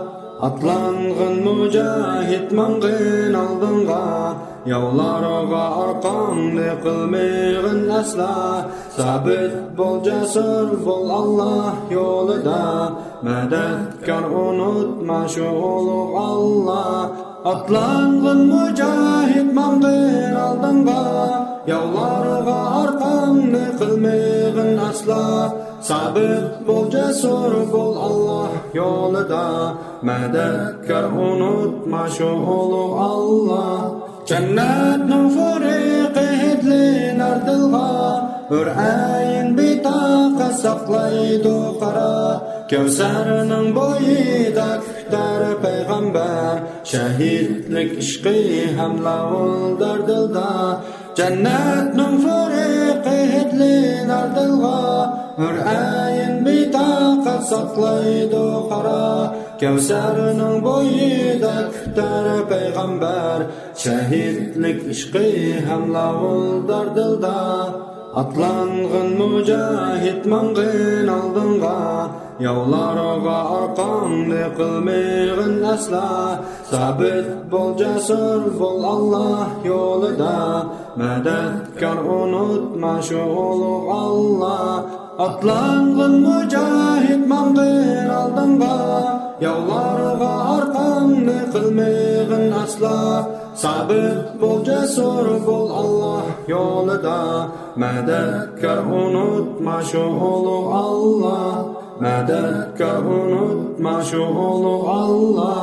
Atlang'ın mücahit mangın aldınğa, Yavlarga arqandı qılmığın asla, Sabit bol cesur bol Allah yolida, Medetkar unutma şu uluq Allah. Atlang'ın mücahit mangın aldınğa, Yavlarga arqandı qılmığın asla, Sabit bol cesur bol Allah yolida, Medetkar unutma şu uluq Allah. Cennet nufuri qehdlin ardılğa, Hür'ayin bitaqa saqlaydı qara, Kevserinin boyida kütar peygamber, Şehitlik işqi hamla oldar dilda. Cennet nufuri qehdlin ardılğa, Hür'ayin bitaqa saqlaydı qara, Kevserinin boyida kütar peygamber, Şehitlik işqi hamla oldar dilda. Atlang'ın mücahit mangın aldınğa, Yavlarga arqandı qılmığın asla, Sabit bol cesur bol Allah yolida, Medetkar unutma şu uluq Allah. Atlang'ın mücahit mangın aldınğa, Yavlarga arqandı qılmığın asla, Sabit bol cesur bol Allah yolida, Medetkar unutma şu uluq Allah. Medetkar unutma şu uluq Allah.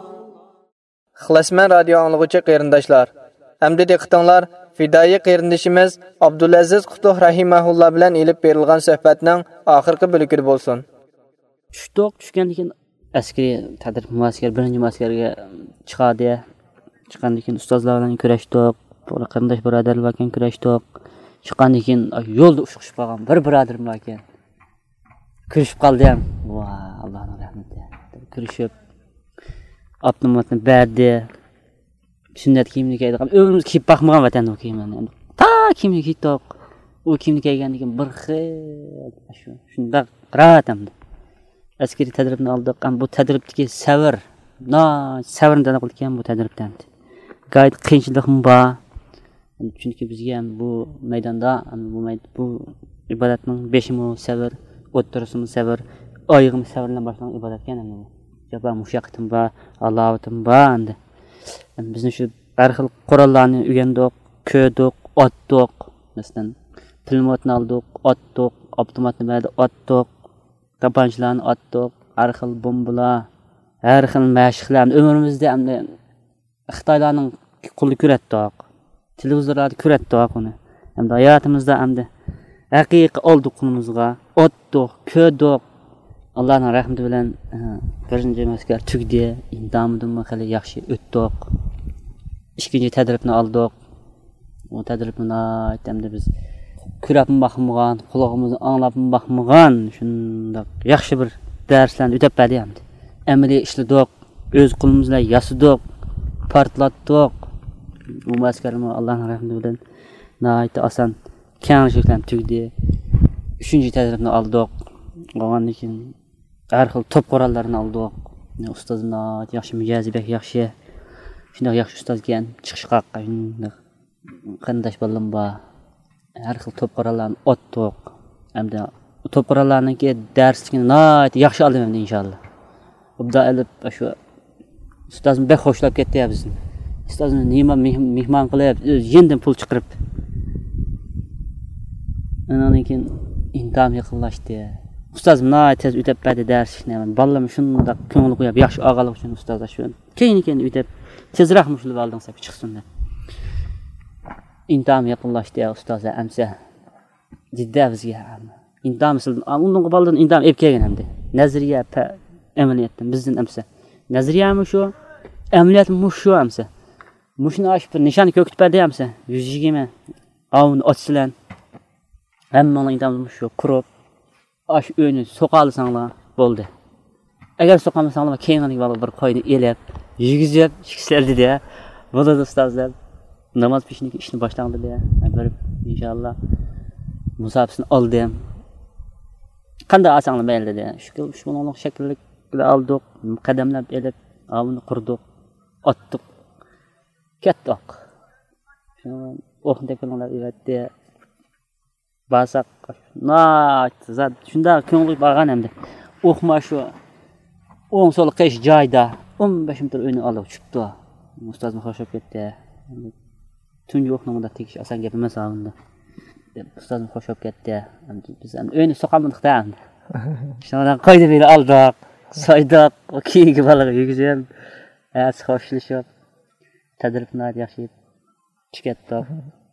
Xilasman radio anlıqçı qeyrindaşlar. Əmdi diqqətinizlər, fidai qeyrindişimiz Abdulaziz Qutuh rahimahullah bilan elib berilgan söhbətning oxirgi bölügi bolsun. Tushdiq, tushgandan keyin askari tadrib muaskar birinchi muaskarga chiqadi. Chiqqandan keyin ustozlar bilan kurashdik, qarindosh birodarlar bilan kurashdik. Chiqqandan keyin yo'lda ushqishib qolgan bir birodarim bor ekan. Kirishib qoldi ham. Va, Allohning rahmati. Kirishib avtomatni berdi. Sunnat kiyimni kiydi. Ömrimiz kiyib baxmagan vatan o kiyimni. Ta kiyimni kiydik. O kiyimni kiygandan keyin bir xil shu shunda qiratamdi. Askeri tadribni oldik. Bu tadribdagi savr, na savrdan qilgan bu tadribdan. Gayet qiyinchiligim bor. Chunki bizga ham bu maydonda bu bu ibodatning beshimi savr, o'ttirisimi savr, oyig'imi savr bilan boshlangan ibodat ekan endi bu. Jaba mushaqqatim bor, Allohim bor endi. Bizni shu har xil qurollarni o'rgandik, ko'rdik, otdik. Masalan, pulemyotni oldik, otdik, avtomatni berdi, otdik, tapanchalarni otdik, har xil bombalar, har xil mashqlarni umrimizda endi Xitoylarning qo'lida ko'ratdik. Televizorlarda ko'ratdik uni. Endi hayotimizda endi haqiqiy oldik qo'limizga, otdik, ko'rdik. Allohning rahmati bilan birinchi maskar tugdi, intamdan xali yaxshi o'tdik. Ikkinchi tadribni oldik. O tadribni aytdimda biz ko'rapmi baxmagan, quloqimizni anglapmi baxmagan, shundoq yaxshi bir darslarni o'tib berdi hamdi. Amaliy ishladik, o'z qo'limiz bilan yasadik, portlatdik. Bu maskarni Allohning rahmati bilan nayt oson kenglikdan tugdi. Uchinchi tadribni oldik. Qolgandan keyin har xil top qurollarni oldik. Ustozimni yaxshi mijozibek yaxshi. Shundoq yaxshi ustoz ekan, chiqishqa shundoq qandash bo'lim bor. Har xil top qurollarni otdik. Hamda top qurollarniki darslikni nayt yaxshi oldim endi inshaalloh. Ubda olib shu ustozim bek xo'shlab ketdi bizni. Ustozimni nima mehmon qilib, yendan pul chiqirib. Undan keyin intam yaqinlashdi. Ustozim nayt tez o'tib berdi darslikni. Ballam shundoq ko'ngil qo'yib yaxshi og'alik uchun ustozlar shu. Keyin-keyin o'tib tezroq mushulib oldim deb chiqsin deb. İntam yaqinlashdi ustozlar amsa. Jiddiy bizga. İntam sizdan undan qo'baldan intam ep kelgan hamdi. Nazariya amaliyotdan bizdan amsa. Nazariyami shu, amaliyotmi shu amsa. Mushni ashib nishon ko'kitib berdi amsa. yuz yigirma avun otsilan. Hamma intam shu qurib ash o'yni so'qalsanglar bo'ldi. Agar so'qamasanglar keyingi vaqt bir qo'yni elib, yigizib chiqishlardi de. Bo'ladi ustozlar. Namoz peshiniki ishni boshlandi de. Bir inshaalloh musabsini oldim. Qanday asanglar mayli de. Shu shuninglik shaklliklar oldik, qadamlab elib, avni qurdik, otdik. Ketdik. O'qni teknologiyalar evatdi. Basak nayt zat shunda ko'ngil borgan hamda. O'qma shu o'ng so'l qish joyda o'n besh metr o'yni olib chiqdi. Ustozim xo'shab ketdi. Tunji o'qnimda tekish oson gap emas unda. Ustozim xo'shab ketdi. Biz ham o'yni so'qalmadik-da. Shundan qo'ydi beri oldik. Soydoq, keyingi balaga yugizim. As xo'shlashib tadribni yaxshi chiqatdik.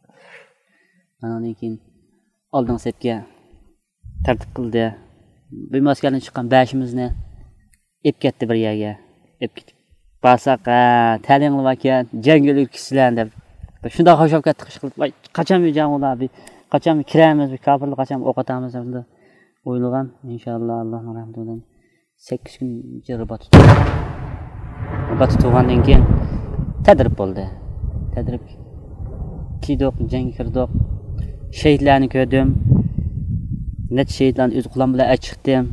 Andan keyin oldin sepga tartib qildi. Bu maskandan chiqqan bashimizni ep ketdi bir yerga. Ep ketib. Basaqa, talingli ekan, jangolik kishilar deb. Shunda xo'shab ketdi qish qilib, qachon yurgan ular, qachon kiramiz, kofirlik qachon o'qatamiz deb o'ylagan. Inshaalloh Allohning rahmati bilan sakkiz kun ribat tutdi. Ribat tutgandan keyin tadrib bo'ldi. Tadrib kiydik, jang kirdik. Şehitlerini gördüm. Net şehitlerini öz kulağım bilan chiqdim.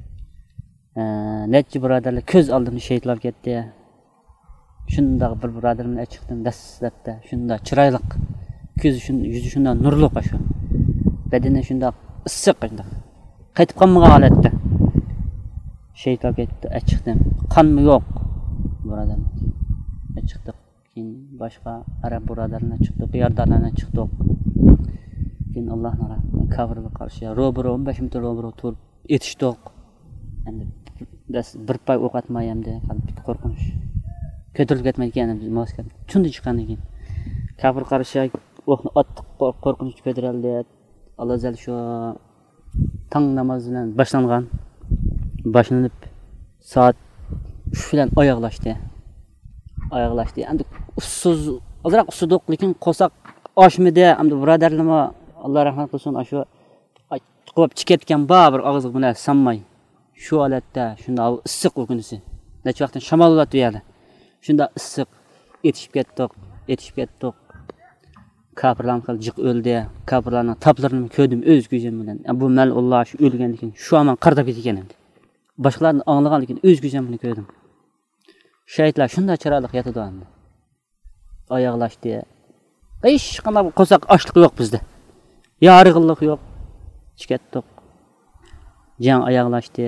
Netçi birodarlar ko'z oldimda şehitlar ketdi. Shunda bir birodarim bilan chiqdim dastlabda. Shunda chiroyli ko'zi shunda yuzi shunda nurli shu. Badani shunda issiq shunda. Qaytib qolmagan holatda. Shehitlar ketdi, chiqdim. Qonmi yo'q birodarim. Chiqdik. Keyin boshqa arab birodarlarga chiqdik, yardarlarga chiqdik. Keyin Allohning rahmatiga kavrga qarshi robro o'n besh metr robro turib etishdik. Endi bir pay o'q atmayamdi, qalbi qo'rqinch. Ko'tarilib ketmaydigan biz Moskva tundi chiqqandan keyin kavr qarshi o'qni otdik, qo'rqinch ko'tarildi. Alloh azal shu tong namozi bilan boshlangan. Boshlanib soat uch bilan oyoqlashdi. Oyoqlashdi. Endi ussiz, ozroq ussidoq, lekin qo'saq oshmidi. Endi birodarlarga Allah rahmat qilsin, shu qo'yib chiqayotgan bir og'iz bilan sanmay. Shu holatda shunda issiq o'kinisi. Necha vaqtdan shamol o'tib yadi. Shunda issiq etishib ketdik, etishib ketdik. Kafirlar qil jiq o'ldi. Kafirlarning taplarini ko'rdim o'z ko'zim bilan. Bu mal Alloh shu o'lgandan keyin shu aman qardab ketgan endi. Boshqalarni anglagandan keyin o'z ko'zim bilan ko'rdim. Shahidlar shunda chiroyli yotadi endi. Oyoqlashdi. Hech qanday qo'saq ochliq yo'q bizda. Yarıqlıq yo'q. Chiqatdik. Jang oyoqlashdi.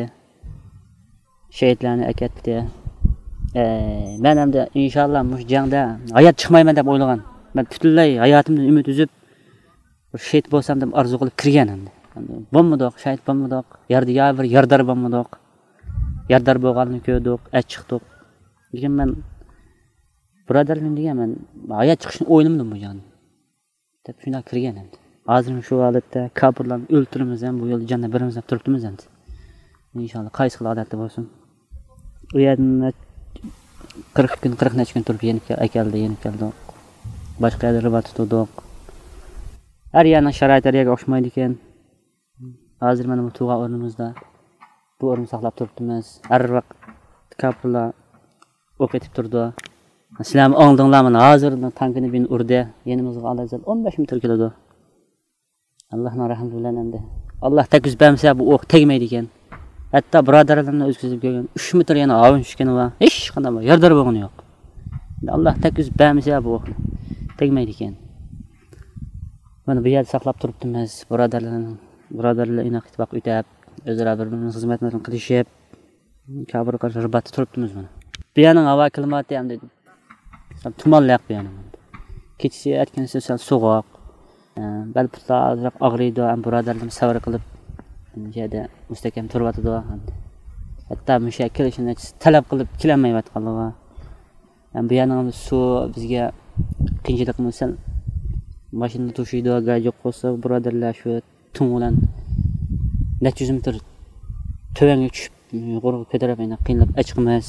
Shehitlarni akatdi. E, men ham inshaalloh mush jangda hayot chiqmayman deb o'ylagan. Men butunlay hayotimdan umid uzib bir shehit bo'lsam deb orzu qilib kirgan endi. Bo'lmadik, shahid bo'lmadik. Yardiga bir yardar bo'lmadik. Yardar bo'lganini ko'rdik, chiqdik. Lekin men birodarlar degan men hayot chiqishni o'ylamdim bu jangda. Deb shuna kirgan endi. Hozir shu holatda kofirlarni o'ltirimiz ham bu yo'lda jannat birimiz turibmiz endi. inshaalloh qaysi xil odatda bo'lsin. U yerda qirq kun qirq necha kun turib yenib keldi, yenib keldi. Boshqa yerda ribat tutdik. Har yerning sharoitlariga o'xshamaydi ekan. Hozir mana bu tug'a o'rnimizda bu o'rin saqlab turibmiz. Har vaqt kaplar o'qitib turdi. Sizlar o'ngdinglarmi? Hozir tankini bin urdi. Yenimizga olazal o'n besh metr keladi. Allohning rahmati bilan endi. Alloh takuz bermasa bu o'q tegmaydi ekan. Hatto birodarlarni o'tkazib kelgan uch metr yana avun tushgan va hech qanday yordar bo'lgani yo'q. Alloh takuz bermasa bu o'q tegmaydi ekan. Mana bu yerda saqlab turibmiz. Birodarlarning birodarlar inoq ittifoq o'tab, o'zaro bir-birini xizmatlarini qilishib, kabr qarshi ribat turibmiz mana. Bu yerning havo klimati ham dedi. Tumanliq bu yerning. Kechasi aytgan sal sovuq. Bel putlar azroq og'riydi, ham birodarlarni sabr qilib yerda mustahkam turibdi. Hatto mushakil ishini talab qilib kelmayotganlar. Ham bu yerning suv bizga qiyinchilik bo'lsa, mashina to'shiydi, gaz qo'ysa birodarlar shu tun bilan necha yuz metr tövanga tushib, yuqoriga ko'tarib yana qiynalib chiqamiz.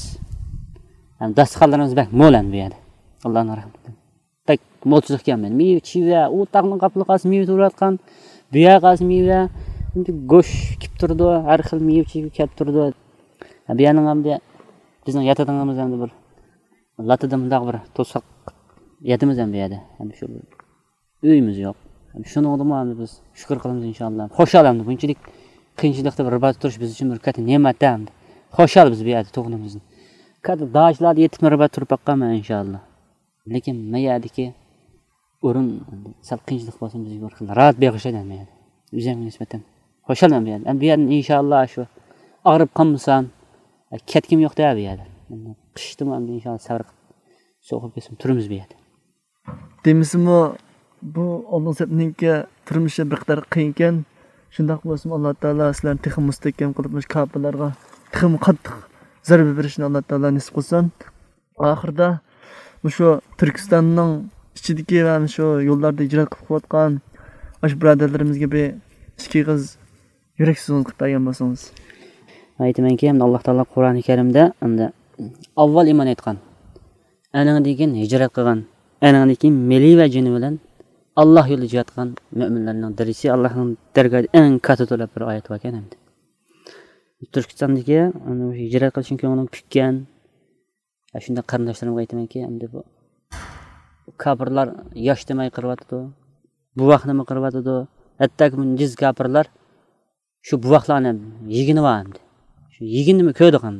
Ham dasturxonlarimiz bak mo'lan bu yerda. Allohning rahmati. Bak mo'lchilik kelmaydi. Meva, chiva, u taqning qapliqasi meva turayotgan, bu yerqasi meva, endi go'sht kip turdi, har xil meva chiva kelib turdi. Bu yerning ham bizning yatadig'imiz ham bir latada mundaq bir to'siq yatimiz ham bu yerda. Ham shu uyimiz yo'q. Shuni o'dimani biz shukr qilamiz inshaalloh. Xo'shalamiz. Bunchalik qiyinchilikda bir ribat turish biz uchun bir katta ne'mat hamdi. Xo'shal biz bu yerda tug'ilimizni. Katta dojlar yetib ribat turib baqqanman inshaalloh. Lekin mayadiki o'rin sal qiyinchilik bo'lsa bizga bir xil rahat beg'ishadi ham mayadi. O'zimga nisbatan xo'shalman bu yerda. Bu yerda inshaalloh shu og'rib qolmasam, ketkim yo'q da bu yerda. Qishdim ham inshaalloh sabr qilib so'qib kesib turimiz bu yerda. Demismi bu Alloh sepninki turmushi bir qadar qiyin ekan. Shundoq bo'lsa Alloh taolo sizlarni texim mustahkam qilib mush kafirlarga texim qattiq zarba berishni Alloh taolo nasib qilsin. Oxirida shu Turkistonning ichidagi va shu yo'llarda ijrat qilib qo'yotgan osh birodarlarimizga bir ikki qiz yurak so'z qilib bergan bo'lsangiz. Aytamanki, hamda Alloh taolo Qur'oni Karimda hamda avval iymon etgan, anandan keyin hijrat qilgan, anandan keyin meli va jini bilan Alloh yo'lida jihad qilgan mu'minlarning darajasi Allohning dargohida eng katta bo'lib bir oyat bor ekan hamda. Turkistondagi hijrat qilishni ko'nglim pikkan. Shunda qarindoshlarimga aytamanki, hamda bu kafirlar yosh demay qiryapti. Bu vaqtni nima qiryapti? Hatto bu jiz kafirlar shu bu vaqtlarni yigini va hamda. Shu yiginimi ko'rdi qanda.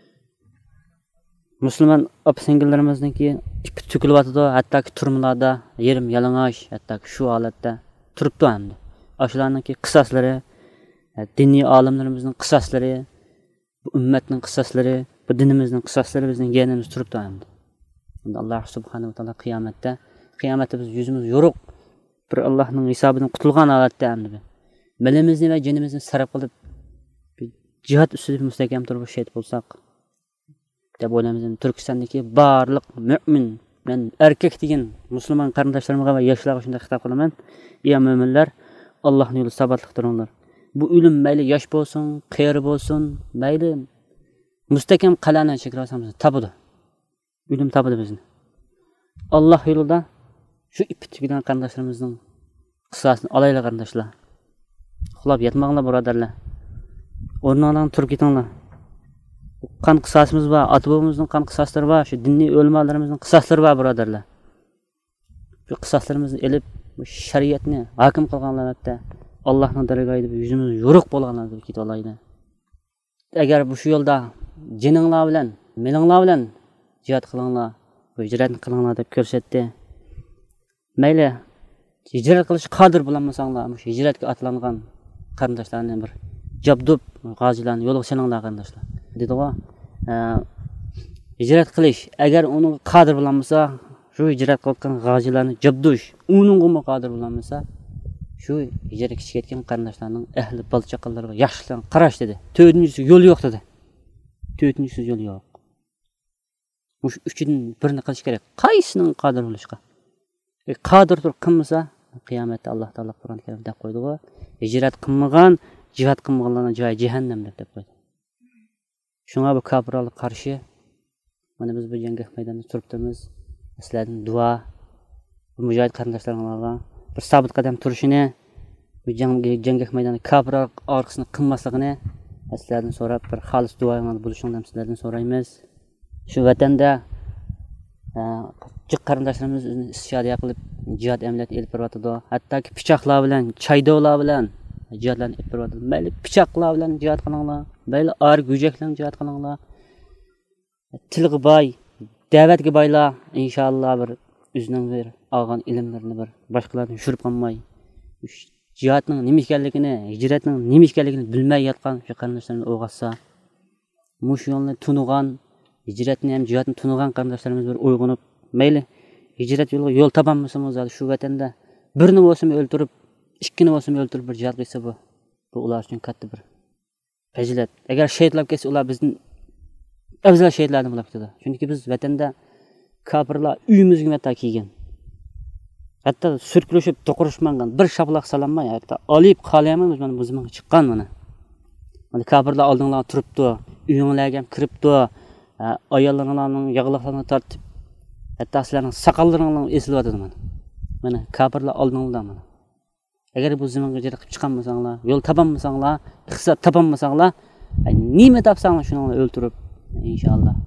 Musulmon op-singillarimizniki ipi to'kilyapti, hatto turmalarda yerim yalang'och, hatto shu holatda turibdi hamda. Ashlarningki qisoslari, diniy olimlarimizning qisoslari, bu ummatning qisoslari, bu dinimizning qisoslari bizning genimiz turibdi hamda. Endi Alloh subhanahu va taolo qiyomatda, qiyomatda biz yuzimiz yo'ruq bir Allohning hisobidan qutulgan holatda hamda. Milimizni va jinimizni sarf qilib jihad ustida mustahkam turib shahid bo'lsak, deb o'ylaymiz. Turkistondagi barliq mu'min, men erkak degan musulmon qarindoshlarimga va yoshlarga shunday xitob qilaman. Ey mu'minlar, Allohning yo'lida sabotlik turinglar. Bu o'lim mayli yosh bo'lsin, qiyri bo'lsin, mayli mustahkam qal'ani chekrasamiz tabudi. O'lim tabudi bizni. Alloh yo'lida shu ipni tugidan qarindoshlarimizning qissasini olaylar qarindoshlar. Uxlab yatmanglar birodarlar. O'rninglardan turib ketinglar. Qan qissasimiz bor, ota-bobomizning qan qissaslari bor, shu diniy o'lmalarimizning qissaslari bor birodarlar. Shu qissaslarimizni elib, bu shariatni hokim qilganlar hatto Allohning dargohida yuzimiz yo'ruq bo'lganlar deb ketib olaydi. Agar bu shu yo'lda jininglar bilan, meninglar bilan jihad qilinglar, bu hijratni qilinglar deb ko'rsatdi. Mayli hijrat qilish qodir bo'lmasanglar, shu hijratga atlangan qarindoshlarning bir jabdub g'ozilarni yo'lga solinglar qarindoshlar. Dedi-ku, hijrat qilish agar uni qodir bo'lmasa, shu hijrat qilgan g'ozilarni jabdush, uningga qodir bo'lmasa, shu hijratga ketgan qarindoshlarning ahli balchaqalariga yaxshilikdan qarash dedi. To'rtinchisi yo'l yo'q dedi. To'rtinchisi yo'l yo'q. Mush uchidan birini qilish kerak. Qaysining qodir bo'lishga? E qodir turib qilmasa, qiyomatda Alloh taolo Qur'on Karimda qo'ydi-ku, hijrat qilmagan, jihad qilmaganlarning joyi jahannam deb qo'ydi. Şuna bu kafirlarga qarshi mana biz bu jangah maydonida turibmiz. Sizlardan duo, bu mujohid qarindoshlarimizga bir sabit qadam turishini, bu jangah maydonida kafirlar orqasini qilmasligini sizlardan so'rab bir xolis duoyingizni bo'lishingni sizlardan so'raymiz. Shu vatanda jiq qarindoshlarimiz istishodiya qilib jihad amaliyoti elib boryotdi. Hattoki pichoqlar bilan, chaydovlar bilan jihadlarni elib boryotdi. Mayli pichoqlar bilan jihad qilinglar, mayli ar go'jaklar jihad qilinglar. Tilg'i boy, da'vatga boylar inshaalloh bir o'zining bir olgan ilmlarini bir boshqalardan tushirib qolmay, jihadning nima ekanligini, hijratning nima ekanligini bilmay yotgan shu qarindoshlarimiz o'g'atsa, mush yo'lni tunigan, hijratni ham jihadni tunigan qarindoshlarimiz bir uyg'onib, mayli hijrat yo'liga yo'l topolmasamiz, shu vatanda birini bo'lsa o'ldirib, ikkini bo'lsa o'ldirib bir jihad qilsa bu, bu ular uchun katta bir fazilat. Agar shahidlab ketsa, ular bizning afzal shahidlardan bo'lib ketadi. Chunki biz vatanda kafirlar uyimizga mata kelgan. Hatto surkulishib to'qirishmangan bir shaplaq salanmay, hatto olib qolmaymiz, mana bizning chiqqan mana. Mana kafirlar oldinglarga turibdi, uyinglarga ham kiribdi, ayollaringlarning yog'liqlarini tortib, hatto sizlarning soqollaringlarni esilyotdi mana. Mana kafirlar oldinglar mana. Agar bu zamonga jira qilib chiqolmasanglar, yo'l topolmasanglar, hisob topolmasanglar, nima topsanglar shuni o'ldirib inshaalloh.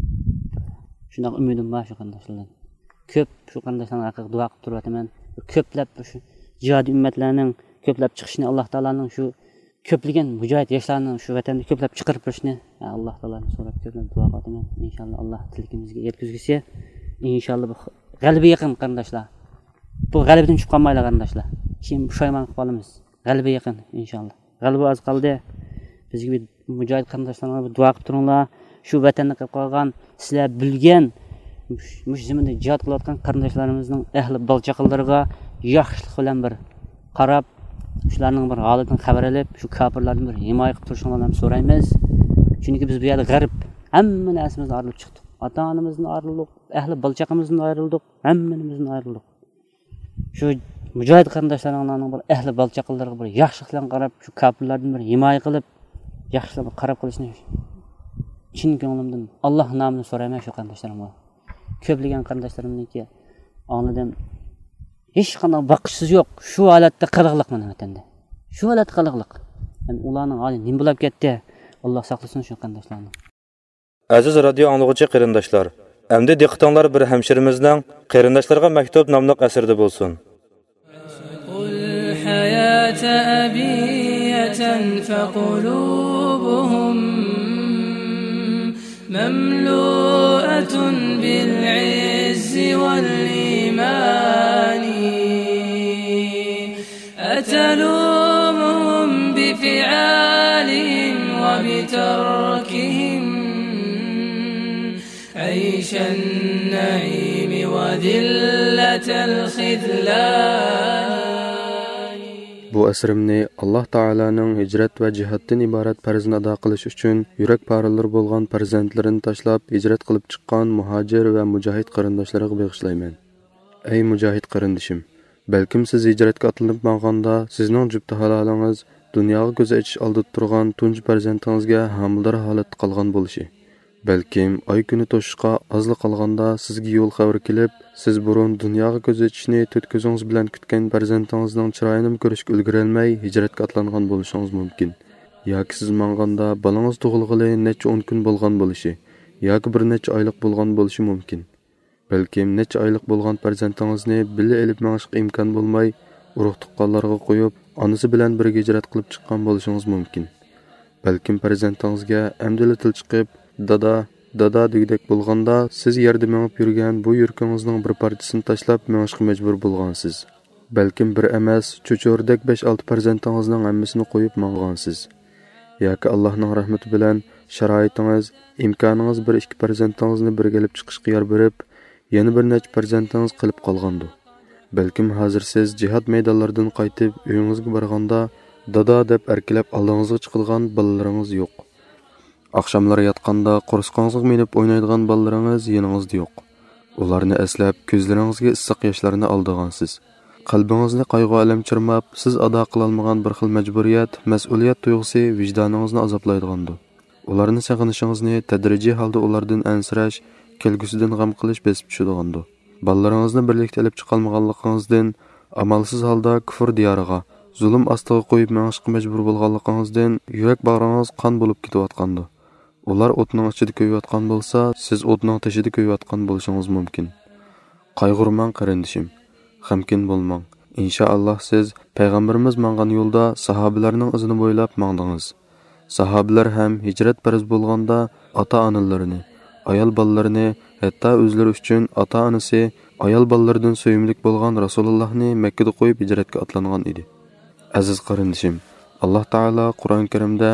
Shunday umidim bor shu qarindoshlar. Ko'p shu qarindoshlarga haqiqiy duo qilib turaman. Ko'plab shu jihad ummatlarning ko'plab chiqishini, Alloh taolaning shu ko'pligan mujohid yoshlarning shu vatanda ko'plab chiqarib turishni Alloh taoladan so'rab ko'plab duo qilaman. Inshaalloh Alloh tilkimizga yetkazgisi. Inshaalloh bu g'alabaga yaqin qarindoshlar. Bu g'alabadan tushib qolmaylar qarindoshlar. Kim pushaymon qilib qolamiz. G'alabaga yaqin inshaalloh. G'alaba oz qoldi. Bizga bir mujohid qarindoshlarga duo qilib turinglar. Shu vatanni qilib qolgan, sizlar bilgan mush zamonda jihad qilayotgan qarindoshlarimizning ahli balchaqalariga yaxshilik bilan bir qarab, shularning bir holatidan xabar olib, shu kafirlardan bir himoya qilib turishingizni so'raymiz. Chunki biz bu yerda g'arib, hamma narsamizdan ayrilib chiqdik. Ota-onamizdan ayrildik, ahli balchaqamizdan ayrildik, hammamizdan ayrildik. Shu mujohid qarindoshlarimizning bir ahli balchaqalariga bir yaxshilik bilan qarab, shu kafirlardan bir himoya qilib, yaxshilik qarab qilishni chin ko'nglimdan Alloh nomini so'rayman shu qarindoshlarimga. Ko'pligan qarindoshlarimniki onidan hech qanday boqishsiz yo'q. Shu holatda qiliqliq mana vatanda. Shu holat qiliqliq. Yani ularning holi nima bo'lib ketdi? Alloh saqlasin shu qarindoshlarni. Aziz radio anglag'uchi qarindoshlar, endi diqqatinglar bir hamshirimizning qarindoshlarga maktub nomli asarida bo'lsin. Qul hayata abiyatan faqulubuhum مملوءة بالعز والإيمان أتلومهم بفعالهم وبتركهم عيش النعيم وذلة الخذلان. Bu əsrimni Allah Taalaning hicrat va jihaddan iborat farzini ado qilish uchun yurak parallar bo'lgan farzandlarini tashlab hijrat qilib chiqqan muhojir va mujohid qarindoshlariga bag'ishlayman. Ey mujohid qarindoshim, balkim siz hijratga otlanib borganda sizning jufti halolingiz dunyoga ko'z ochish oldida turgan tunji farzandingizga homildor holatda qolgan bo'lishi. Balkim oy kuni to'shishga ozli qolganda sizga yo'l xabar kelib, siz burun dunyoga ko'z ochishni to'rt ko'zingiz bilan kutgan farzandingizning chiroyini ko'rishga ulgura olmay hijratga otlangan bo'lishingiz mumkin. Yoki siz manganda bolangiz tug'ilg'ili necha o'n kun bo'lgan bo'lishi, yoki bir necha oylik bo'lgan bo'lishi mumkin. Balkim necha oylik bo'lgan farzandingizni billa elib mangishga imkon bo'lmay, urug' tuqqanlarga qo'yib, onasi bilan birga hijrat qilib chiqqan bo'lishingiz mumkin. Balkim farzandingizga amdili til chiqib, dada dada degdek bo'lganda siz yerda mengib yurgan bu yurkingizning bir parchasini tashlab mengishga majbur bo'lgansiz. Balkim bir emas, cho'chordek besh olti farzandingizning hammasini qo'yib mang'ansiz. Yoki Allohning rahmati bilan sharoitingiz, imkoningiz bir ikki farzandingizni birgalab chiqishga yor berib, yana bir nech farzandingiz qilib qolgandi. Balkim hozir siz jihad maydonlaridan qaytib uyingizga borganda dada deb erkilab oldingizga chiqilgan bolalaringiz yo'q. Akşamlar yatqanda qo'rsqongizga minib o'ynaydigan bolalaringiz yaningizda yo'q. Ularni eslab ko'zlaringizga issiq yoshlarni oldigansiz. Qalbingizni qayg'u alam chirmab, siz ado qila olmagan bir xil majburiyat, mas'uliyat tuyg'usi vijdoningizni azoblaydigandir. Ularni saqlanishingizni tadrijiy holda ulardan ansirash, kelgusidan g'am qilish besib tushadigandir. Balalaringizni birlikda olib chiqolmaganligingizdan, amalsiz holda kufr diyoriga, zulm ostiga qo'yib mangishga majbur bo'lganligingizdan yurak bag'ringiz qon bo'lib ketayotgandir. Ular o'tning ichida ko'yayotgan bo'lsa, siz o'tning tashida ko'yayotgan bo'lishingiz mumkin. Qayg'urmang qarindishim, g'amkin bo'lmang. Inshaalloh siz payg'ambarimiz mang'an yo'lda sahobalarning izini bo'ylab mangdingiz. Sahobalar ham hijrat farz bo'lganda ota-onalarini, ayol bolalarini, hatto o'zlari uchun ota-onasi, ayol bolalaridan so'yimlik bo'lgan Rasulullohni Makka da qo'yib hijratga otlangan edi. Aziz qarindishim, Alloh taolo Qur'on Karimda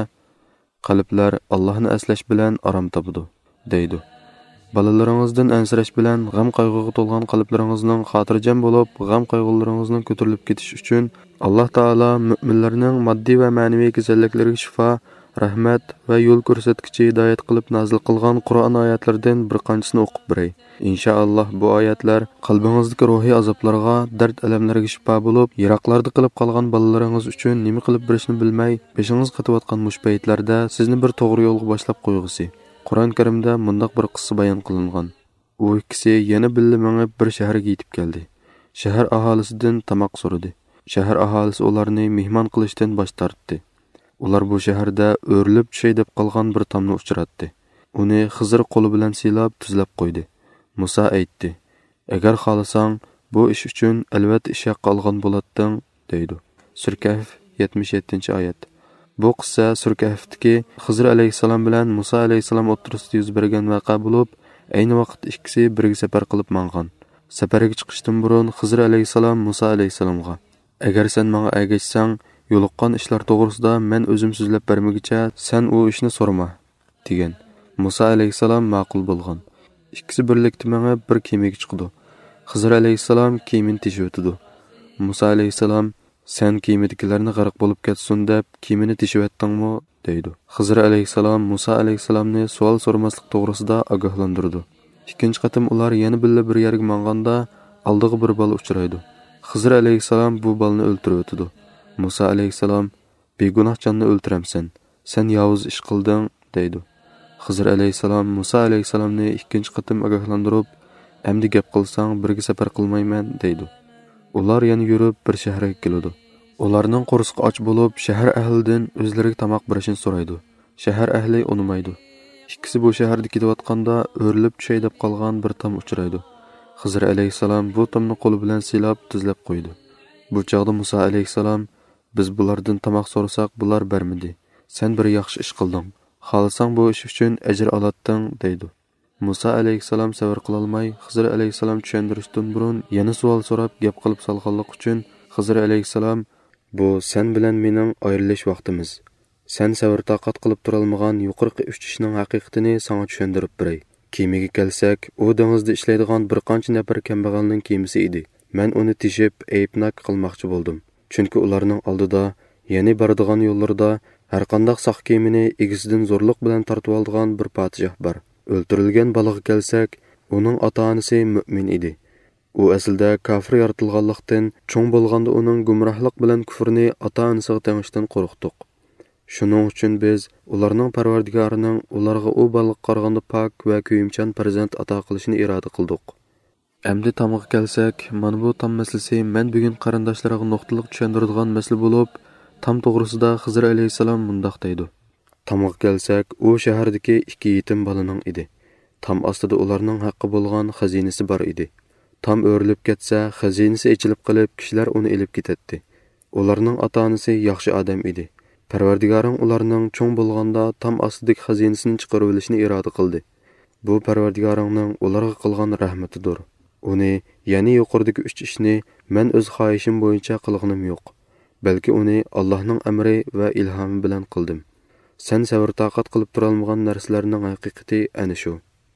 qalblar Allohni aslash bilan arom topadi, deydi. Balalaringizdan ansirash bilan g'am qayg'uga to'lgan qalblaringizning xotirjam bo'lib, g'am qayg'ularingizning ko'tarilib ketish uchun Alloh taolo mu'minlarning moddiy va ma'naviy kasalliklariga shifo, rahmat va yo'l ko'rsatkichi hidoyat qilib nozil qilgan Qur'on oyatlaridan bir qanchisini o'qib beray. Inshaalloh bu oyatlar qalbingizdagi ruhiy azoblarga, dard alamlarga shifo bo'lib, yiroqlarda qilib qolgan balalaringiz uchun nima qilib berishni bilmay, beshingiz qatayotgan mush paytlarda sizni bir to'g'ri yo'lga boshlab qo'yg'isi. Qur'on Karimda mundaq bir qissa bayon qilingan. U ikkisi yana billa mengib bir shaharga yetib keldi. Shahar aholisidan tamoq so'radi. Shahar aholisi ularni mehmon qilishdan bosh tortdi. Ular bu shaharda o'rilib tushay deb qolgan bir tomni uchratdi. Uni Xizr qo'li bilan silab, tuzlab qo'ydi. Musa aytdi: "Agar xohlasang, bu ish uchun albatta ish haqi olgan bo'lading", deydi. Surkahf yetmish yettinchi oyat. Bu qissa Surkahfdagi Xizr alayhisalom bilan Musa alayhisalom o'rtasida yuz bergan voqea bo'lib, ayni vaqtda ikkisi birga safar qilib mangan. Safarga chiqishdan burun Xizr alayhisalom Musa alayhisalomga: "Agar sen menga ergashsang, yo'liqqan ishlar to'g'risida men o'zim so'zlab bermagicha sen u ishni so'rama", degan. Musa alayhisalom ma'qul bo'lgan. Ikkisi birlikda mengib bir kemaga chiqdi. Xizr alayhisalom kemani teshib o'tdi. Musa alayhisalom: "Sen kemadagilarni g'arq bo'lib ketsin deb kemani teshib o'tdingmi?" deydi. Xizr alayhisalom Musa alayhisalomni savol so'ramaslik to'g'risida ogohlantirdi. Ikkinchi qatim ular yana billa bir yerga manganda oldiga bir bola uchraydi. Xizr alayhisalom bu bolani o'ltirib o'tdi. Musa alayhisalom: "Begunoh jonni o'ltiramsan. Sen yovuz ish qilding", deydi. Xizr alayhisalom Musa alayhisalomni ikkinchi qatim ogohlantirib, "Endi gap qilsang birga safar qilmayman", deydi. Ular yana yurib bir shaharga keladi. Ularning qo'rsqi och bo'lib, shahar ahlidan o'zlariga tamoq berishni so'raydi. Shahar ahli unimaydi. Ikkisi bu shaharda ketayotganda o'rilib tushay deb qolgan bir tom uchraydi. Xizr alayhisalom bu tomni qo'li bilan silab, tuzlab qo'ydi. Bu chaqda Musa alayhisalom: "Biz bulardan tamoq so'rasak, bular bermadi. Sen bir yaxshi ish qilding. Xohlasang bu ish uchun ajr olading", deydi. Musa alayhisalom sabr qila olmay, Xizr alayhisalom tushuntirishdan burun yana savol so'rab gap qilib solganlik uchun Xizr alayhisalom: "Bu sen bilan mening ayrilish vaqtimiz. Sen sabr toqat qilib tura olmagan yuqorqi uch ishning haqiqatini sana tushuntirib beray. Kemaga kelsak, u dengizda ishlaydigan bir qancha nafar kambag'alning kemasi edi. Men uni tishib, ayibnak qilmoqchi bo'ldim. Chunki ularning oldida, ya'ni boradigan yo'llarda har qanday saq kemini egisidan zo'rliq bilan tortib oladigan bir podshoh bor. O'ltirilgan balaga kelsak, uning ota-onasi mu'min edi. U aslida kafir yaratilganlikdan, cho'ng bo'lganda uning gumrohlik bilan kufrni ota-onasiga tengishdan qo'rqdik. Shuning uchun biz ularning Parvardigorining ularga u baliq qaraganda pok va kuyimchan farzand ato qilishini iroda qildik. Endi tamga kelsak, mana bu tam masalasi men bugun qarindoshlarga nuqtaliq tushuntiradigan masala bo'lib, tam to'g'risida Xizr alayhisalom mundaq deydi. Tamga kelsak, u shahardagi ikki yetim bolaning edi. Tam ostida ularning haqqi bo'lgan xazinasi bor edi. Tam o'rilib ketsa, xazinasi ochilib qolib, kishilar uni elib ketadi. Ularning ota-onasi yaxshi odam edi. Parvardigoring ularning cho'ng bo'lganda tam ostidagi xazinasini chiqarib olishni iroda qildi. Bu Parvardigoringning ularga qilgan rahmatidir. Uni, ya'ni yuqoridagi uch ishni men o'z xohishim bo'yicha qilganim yo'q, balki uni Allohning amri va ilhomi bilan qildim. Sen sabr toqat qilib tura olmagan narsalarning haqiqati ana shu.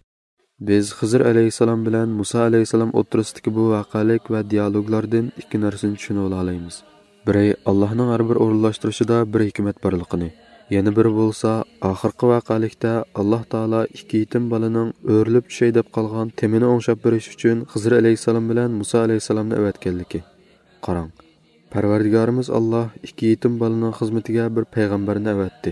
Biz Xizr alayhisalom bilan Musa alayhisalom o'rtasidagi bu voqelik va dialoglardan ikki narsani tushunib olamiz. Biri Allohning har bir o'rinlashtirishida bir hikmat borligini, yana biri bo'lsa, oxirgi voqelikda Alloh taolo ikki yetim bolaning o'rilib tushay deb qolgan temini o'ngshab berish uchun Xizr alayhisalom bilan Musa alayhisalomni avatganligi. Qarang, Parvardigorimiz Alloh ikki yetim bolaning xizmatiga bir payg'ambarni avatdi.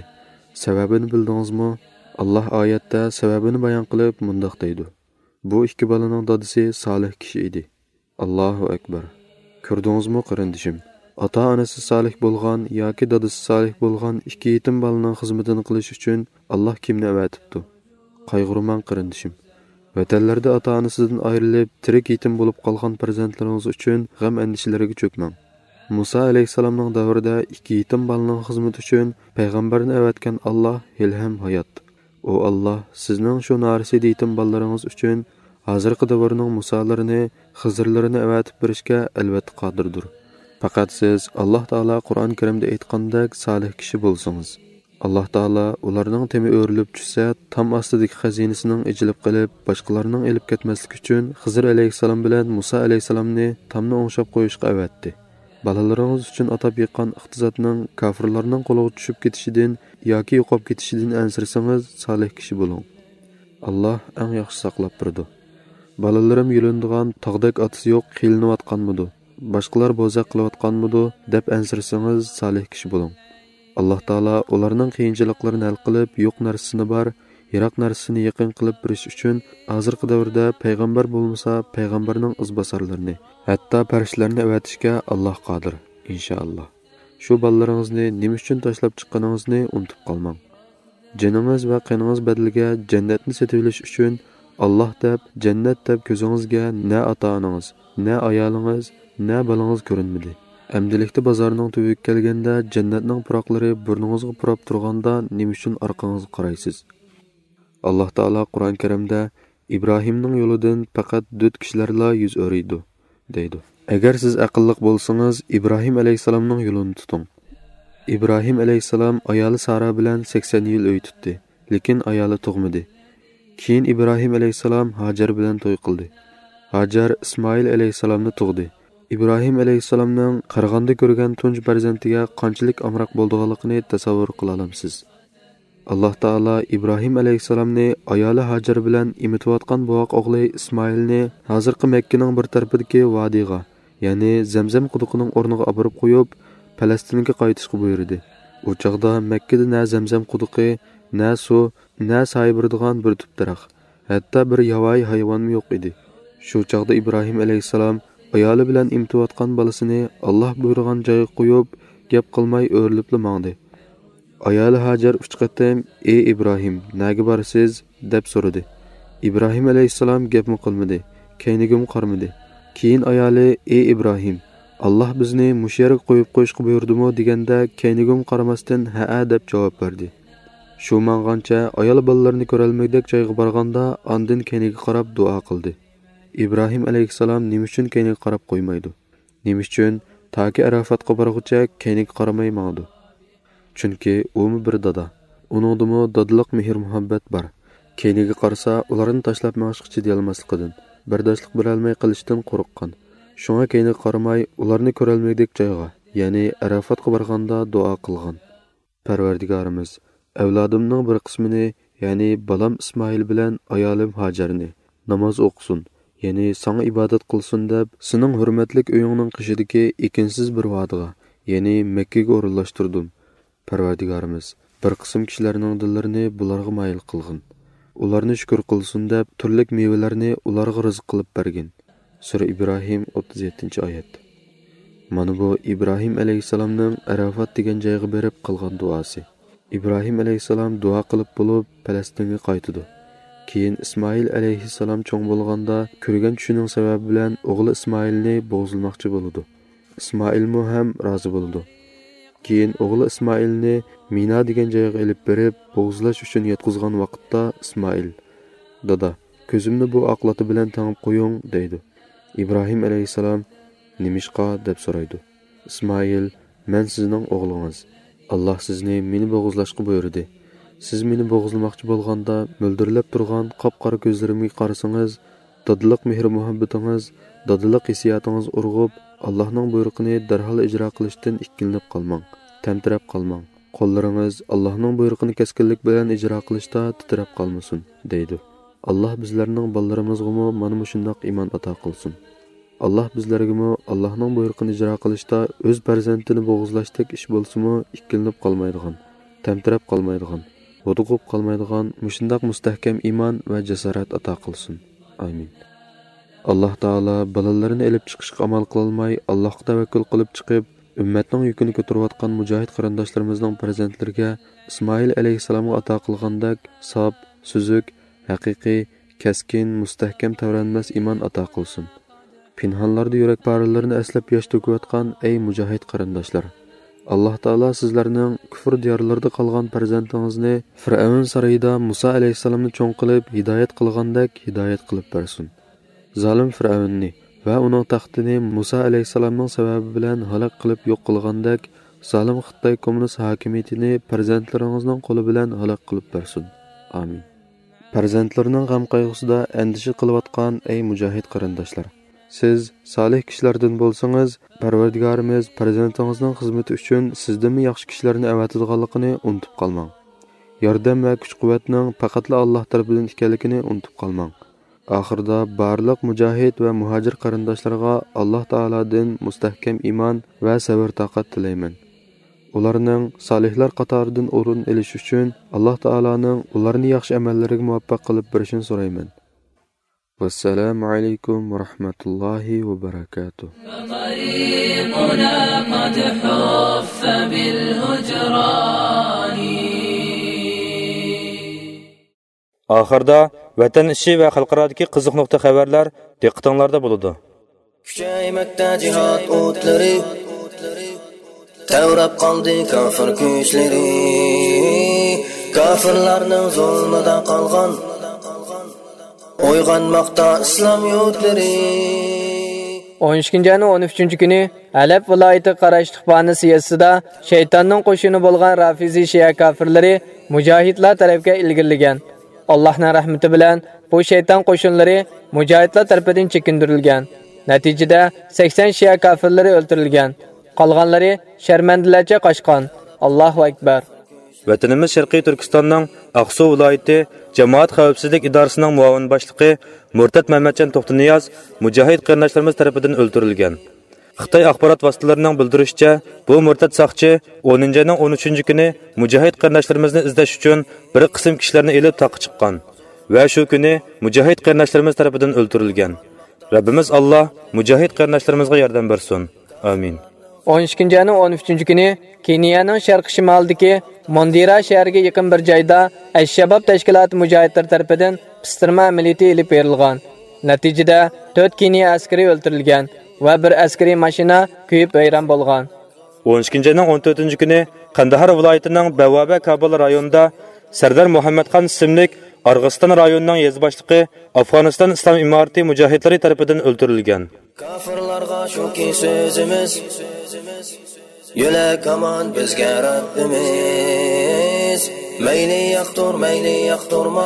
Sababini bildingizmi? Allah oyatda sababini bayon qilib mundaq deydi. Bu ikki balaning dadisi solih kishi edi. Allohu akbar. Ko'rdingizmi qarindishim? Ota-onasi solih bo'lgan yoki dadisi solih bo'lgan ikki yetim balaning xizmatini qilish uchun Alloh kimni avatibdi? Qayg'urmang qarindishim. Vatanlarda ota-onasidan ayrilib, tirik yetim bo'lib qolgan farzandlaringiz uchun g'am andishalarga cho'kmang. Musa alayhisalomning davrida ikki yetim balaning xizmati uchun payg'ambarni avatgan Alloh ilham hayot. O Allah, sizning shu narisi yetim balalaringiz uchun hozirgi davrning Musolarini, Xizrlarini avatib berishga albatta qodirdir. Faqat siz Alloh taolo Qur'on Karimda aytgandek solih kishi bo'lsangiz, Alloh taolo ularning temi o'rilib tushsa, tam ostidagi xazinasining ijilib qilib, boshqalarning elib ketmaslik uchun Xizr alayhisalom bilan Musa alayhisalomni tamni o'ngshab qo'yishga avatdi. Balalaringiz uchun atab yiqqan iqtisodning kofirlarning qo'liga tushib ketishidan yoki yo'qolib ketishidan ansirsangiz, solih kishi bo'ling. Alloh eng yaxshi saqlab turdi. Balalarim yo'lindigan tog'dak otasi yo'q, qilinayotganmidi? Boshqalar bo'zaq qilayotganmidi deb ansirsangiz, solih kishi bo'ling. Alloh taolo ularning qiyinchiliklarini hal qilib, yo'q narsasini bor, yiroq narsasini yaqin qilib berish uchun hozirgi davrda payg'ambar bo'lmasa, payg'ambarning izbosarlarini, hatto farishtalarni avatishga Alloh qodir, inshaalloh. Shu balalaringizni nima uchun tashlab chiqqaningizni unutib qolmang. Jiningiz va qiningiz badaliga jannatni setib olish uchun Alloh deb, jannat deb ko'zingizga na ota-onangiz, na ayolingiz, na balangiz ko'rinmadi. Amdilikda bozorning tubiga kelganda jannatning puroqlari burningizga purab turganda nima uchun orqangizga qaraysiz? Alloh taolo Qur'on Karimda Ibrohimning yo'lidan faqat dört kishilarla yuz o'riydi, deydi. Agar siz aqlliq bo'lsangiz, Ibrohim alayhisalomning yo'lini tuting. Ibrohim alayhisalom ayoli Sara bilan sakson yil uy tutdi, lekin ayoli tug'madi. Keyin Ibrohim alayhisalom Hajar bilan to'y qildi. Hajar Ismoil alayhisalomni tug'di. İbrahim alayhisalomning qarg'anda ko'rgan tunji farzandiga qanchalik amroq bo'lganligini tasavvur qila olasiz. Alloh taolo İbrahim alayhisalomni ayoli Hajar bilan imitayotgan bo'yoq o'g'li Ismoilni hozirgi Makkaning bir tarafidagi vodiga, ya'ni Zamzam quduqining o'rniga olib qo'yib, Falastinga qaytishga buyurdi. U chaqda Makkada na Zamzam quduqi, na suv, na soy beradigan bir tub daraxt, hatto bir yovvoyi hayvon yo'q edi. Shu chaqda İbrahim alayhisalom ayoli bilan imtiyotgan bolasini Alloh buyurgan joyga qo'yib, gap qilmay o'rilibli mangdi. Ayoli Hajar uch qatam "Ey Ibrohim, nega borsiz?" deb so'radi. Ibrohim alayhisalom gapmi qilmadi, keynigim qarmadi. Keyin ayoli "Ey Ibrohim, Alloh bizni musharga qo'yib qo'yishga buyurdimi?" deganda keynigim qaramasdan "Ha" deb javob berdi. Shu mang'ancha ayol bolalarini ko'rolmaydak joyga borganda ondan keyniga qarab duo qildi. İbrahim alayhisalom nima uchun keyniga qarab qo'ymaydi? Nima uchun toki Arafatga borguncha keyniga qaramay mangdi? Chunki u bir dada. Uningdimi dadiliq mehr muhabbat bor. Keyniga qarasa, ularni tashlab mangishga chiday olmasligidan, bardoshlik berolmay qilishdan qo'rqqan. Shunga keyniga qaramay, ularni ko'rolmaydik joyga, ya'ni Arafatga borganda duo qilgan. Parvardigorimiz, avlodimning bir qismini, ya'ni balam Ismoil bilan ayolim Hajarni namoz o'qisin, ya'ni sana ibodat qilsin deb, sening hurmatli uyingning qishidagi ekinsiz bir vodiga, ya'ni Makkaga o'rinlashtirdim. Parvardigorimiz, bir qism kishilarning dillarini bularga mayil qilgin. Ularni shukr qilsin deb, turli mevalarni ularga rizq qilib bergin. Sura Ibrohim o'ttiz yettinchi oyat. Mana bu İbrahim alayhisalomning Arafat degan joyga berib qilgan duosi. İbrahim alayhisalom duo qilib bo'lib Falastinga qaytdi. Keyin İsmoil alayhisalom cho'ng bo'lganda ko'rgan tushining sababi bilan o'g'li Ismoilni bo'g'izlmoqchi bo'ldi. Ismoilmo ham rozi bo'ldi. Keyin o'g'li Ismoilni Mina degan joyga olib berib, bo'g'izlash uchun yetkazgan vaqtda Ismoil: "Dada, ko'zimni bu oqlati bilan tangib qo'ying", deydi. İbrahim alayhisalom: "Nimishqa?" deb so'raydi. Ismoil: "Men sizning o'g'lingiz. Alloh sizni meni bo'g'izlashga buyurdi. Siz meni bo'g'izlamoqchi bo'lganda mo'ldirlab turgan qop-qora ko'zlarimga qarasangiz, dadiliq mehr muhabbatingiz, dadiliq hissiyotingiz urg'ib, Allohning buyrug'ini darhol ijro qilishdan ikkilanib qolmang, tamtirab qolmang. Qo'llaringiz Allohning buyrug'ini keskinlik bilan ijro qilishda titrab qolmasin", deydi. Alloh bizlarning bolalarimizga mana shunday iymon ato qilsin. Alloh bizlarga Allohning buyrug'ini ijro qilishda o'z farzandini bo'g'izlashdek ish bo'lsa-mu, ikkilanib qolmaydigan, tamtirab qolmaydigan, o'dug'ib qolmaydigan mushundaq mustahkam iymon va jasorat ato qilsin. Amin. Alloh taolo balalarini elib chiqishga amal qilolmay, Allohga tavakkul qilib chiqib, ummatning yukini ko'tarayotgan mujohid qarindoshlarimizning farzandlariga Ismoil alayhisalomga ato qilgandek sof, suzuk, haqiqiy, kaskin, mustahkam tavranmas iymon ato qilsin. Pinhonlarda yurak paralarini aslab yosh to'kayotgan ey mujohid qarindoshlar, Alloh taolo sizlarning kufr diyorlarida qolgan farzandingizni Fir'avn saroyida Musa alayhisalomni cho'ng qilib hidoyat qilgandek hidoyat qilib bersin. Zalim Fir'avnni va uning taxtini Musa alayhisalomning sababi bilan halok qilib yo'q qilgandek zalim Xitoy kommunist hokimiyatini farzandlaringizning qo'li bilan halok qilib bersin. Amin. Farzandlarining g'am qayg'usida andisha qilayotgan ey mujohid qarindoshlar, siz solih kishilardan bo'lsangiz, Parvardigorimiz farzandingizning xizmati uchun sizdan yaxshi kishilarni avatadiganligini unutib qolmang. Yordam va kuch-quvvatning faqatla Alloh tarafidan ekanligini unutib qolmang. Oxirida barliq mujohid va muhojir qarindoshlarga Alloh taolodan mustahkam iymon va sabr toqat tilayman. Ularning solihlar qatoridan o'rin olish uchun Alloh taoloning ularni yaxshi amallariga muvaffaq qilib berishini so'rayman. Assalomu alaykum va rahmatullohi va barakatuh. Oxirda vatan ishi va xalqarodagi qiziq nuqta xabarlar diqqatinglarda bo'ladi. Kuchaymoqda jihad o'tlari, tavrab qoldi kafir kuchlari, kafirlarning zulmida qolgan, uyg'onmoqda islom yurtlari. o'n ikkinchi ayning o'n uchinchi kuni Alep viloyati qarashliq bani siyosida shaytonning qo'shini bo'lgan Rafizi Shia kafirlari mujohidlar tarafga ilgirlagan. Allohning rahmati bilan bu shayton qo'shinlari mujohidlar tarafidan chekindirilgan. Natijada sakson Shia kafirlari o'ldirilgan. Qolganlari sharmandalarcha qochgan. Allohu akbar. Vatanimiz Sharqiy Turkistonning Aqsu viloyati Jamoat xavfsizlik idorasining muavin boshlig'i Murtad Mamatjon To'xtaniyoz mujohid qarindoshlarimiz tomonidan o'ldirilgan. Xitoy axborot vositalarining bildirishicha, bu murtad soqchi o'ninchi ayning o'n uchinchi kuni mujohid qarindoshlarimizni izlash uchun bir qism kishilarni elib taqib chiqqan va shu kuni mujohid qarindoshlarimiz tomonidan o'ldirilgan. Rabbimiz Alloh mujohid qarindoshlarimizga yordam bersin. Amin. o'n ikkinchi ayning o'n uchinchi kuni Keniyaning sharq shimolidagi Mondira shahriga yaqin bir joyda Ash-Shabob tashkiloti mujohidlar tomonidan pistirma amaliyoti olib berilgan. Natijada to'rt Keniya askari o'ldirilgan va bir askariy mashina kuyib vayron bo'lgan. o'n ikkinchi ayning o'n to'rtinchi kuni Qandahar viloyatining Bavaba Kabul rayonida Sardar Muhammadxon ismli Arg'iston rayonining yez boshlig'i Afg'oniston islom imorati mujohidlari tomonidan o'ldirilgan. Kafirlarga shuki so'zimiz, yo'lak aman bizga Rabbimiz, mayli yoqtur, mayli yoqturma,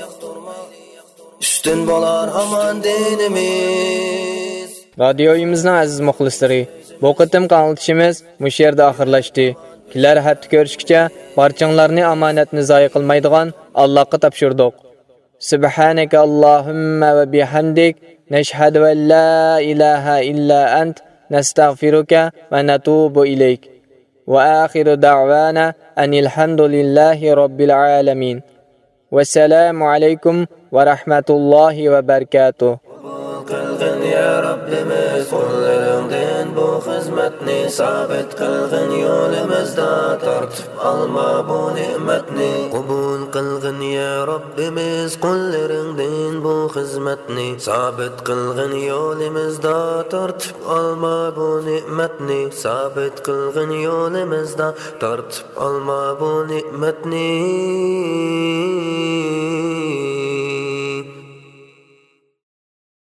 üstün bo'lar hamon dinimiz. Radioyimizning aziz muxlislari, bu qitimqi anglitishimiz mush yerda oxirlashdi. Kelar hafta ko'rishguncha barchanglarni omonatni zoya qilmaydigan Allohga topshirdik. Subhanaka Allohumma va bihamdik nashhadu an la ilaha illa ant nastag'firuka va natubu ilayk. Wa akhiru da'wana anil hamdulillahi robbil alamin. Wassalamu alaykum va rahmatullohi va barakatuh. Qilgin ya Rabbimiz qo'llaringdan bu xizmatni sabit qilgin, yo'limizda tortib olma bu ne'matni. Qabul qilgin ya Rabbimiz qo'llaringdan bu xizmatni sabit qilgin, yo'limizda tortib olma bu ne'matni. Sabit qilgin yo'limizda tortib olma bu ne'matni.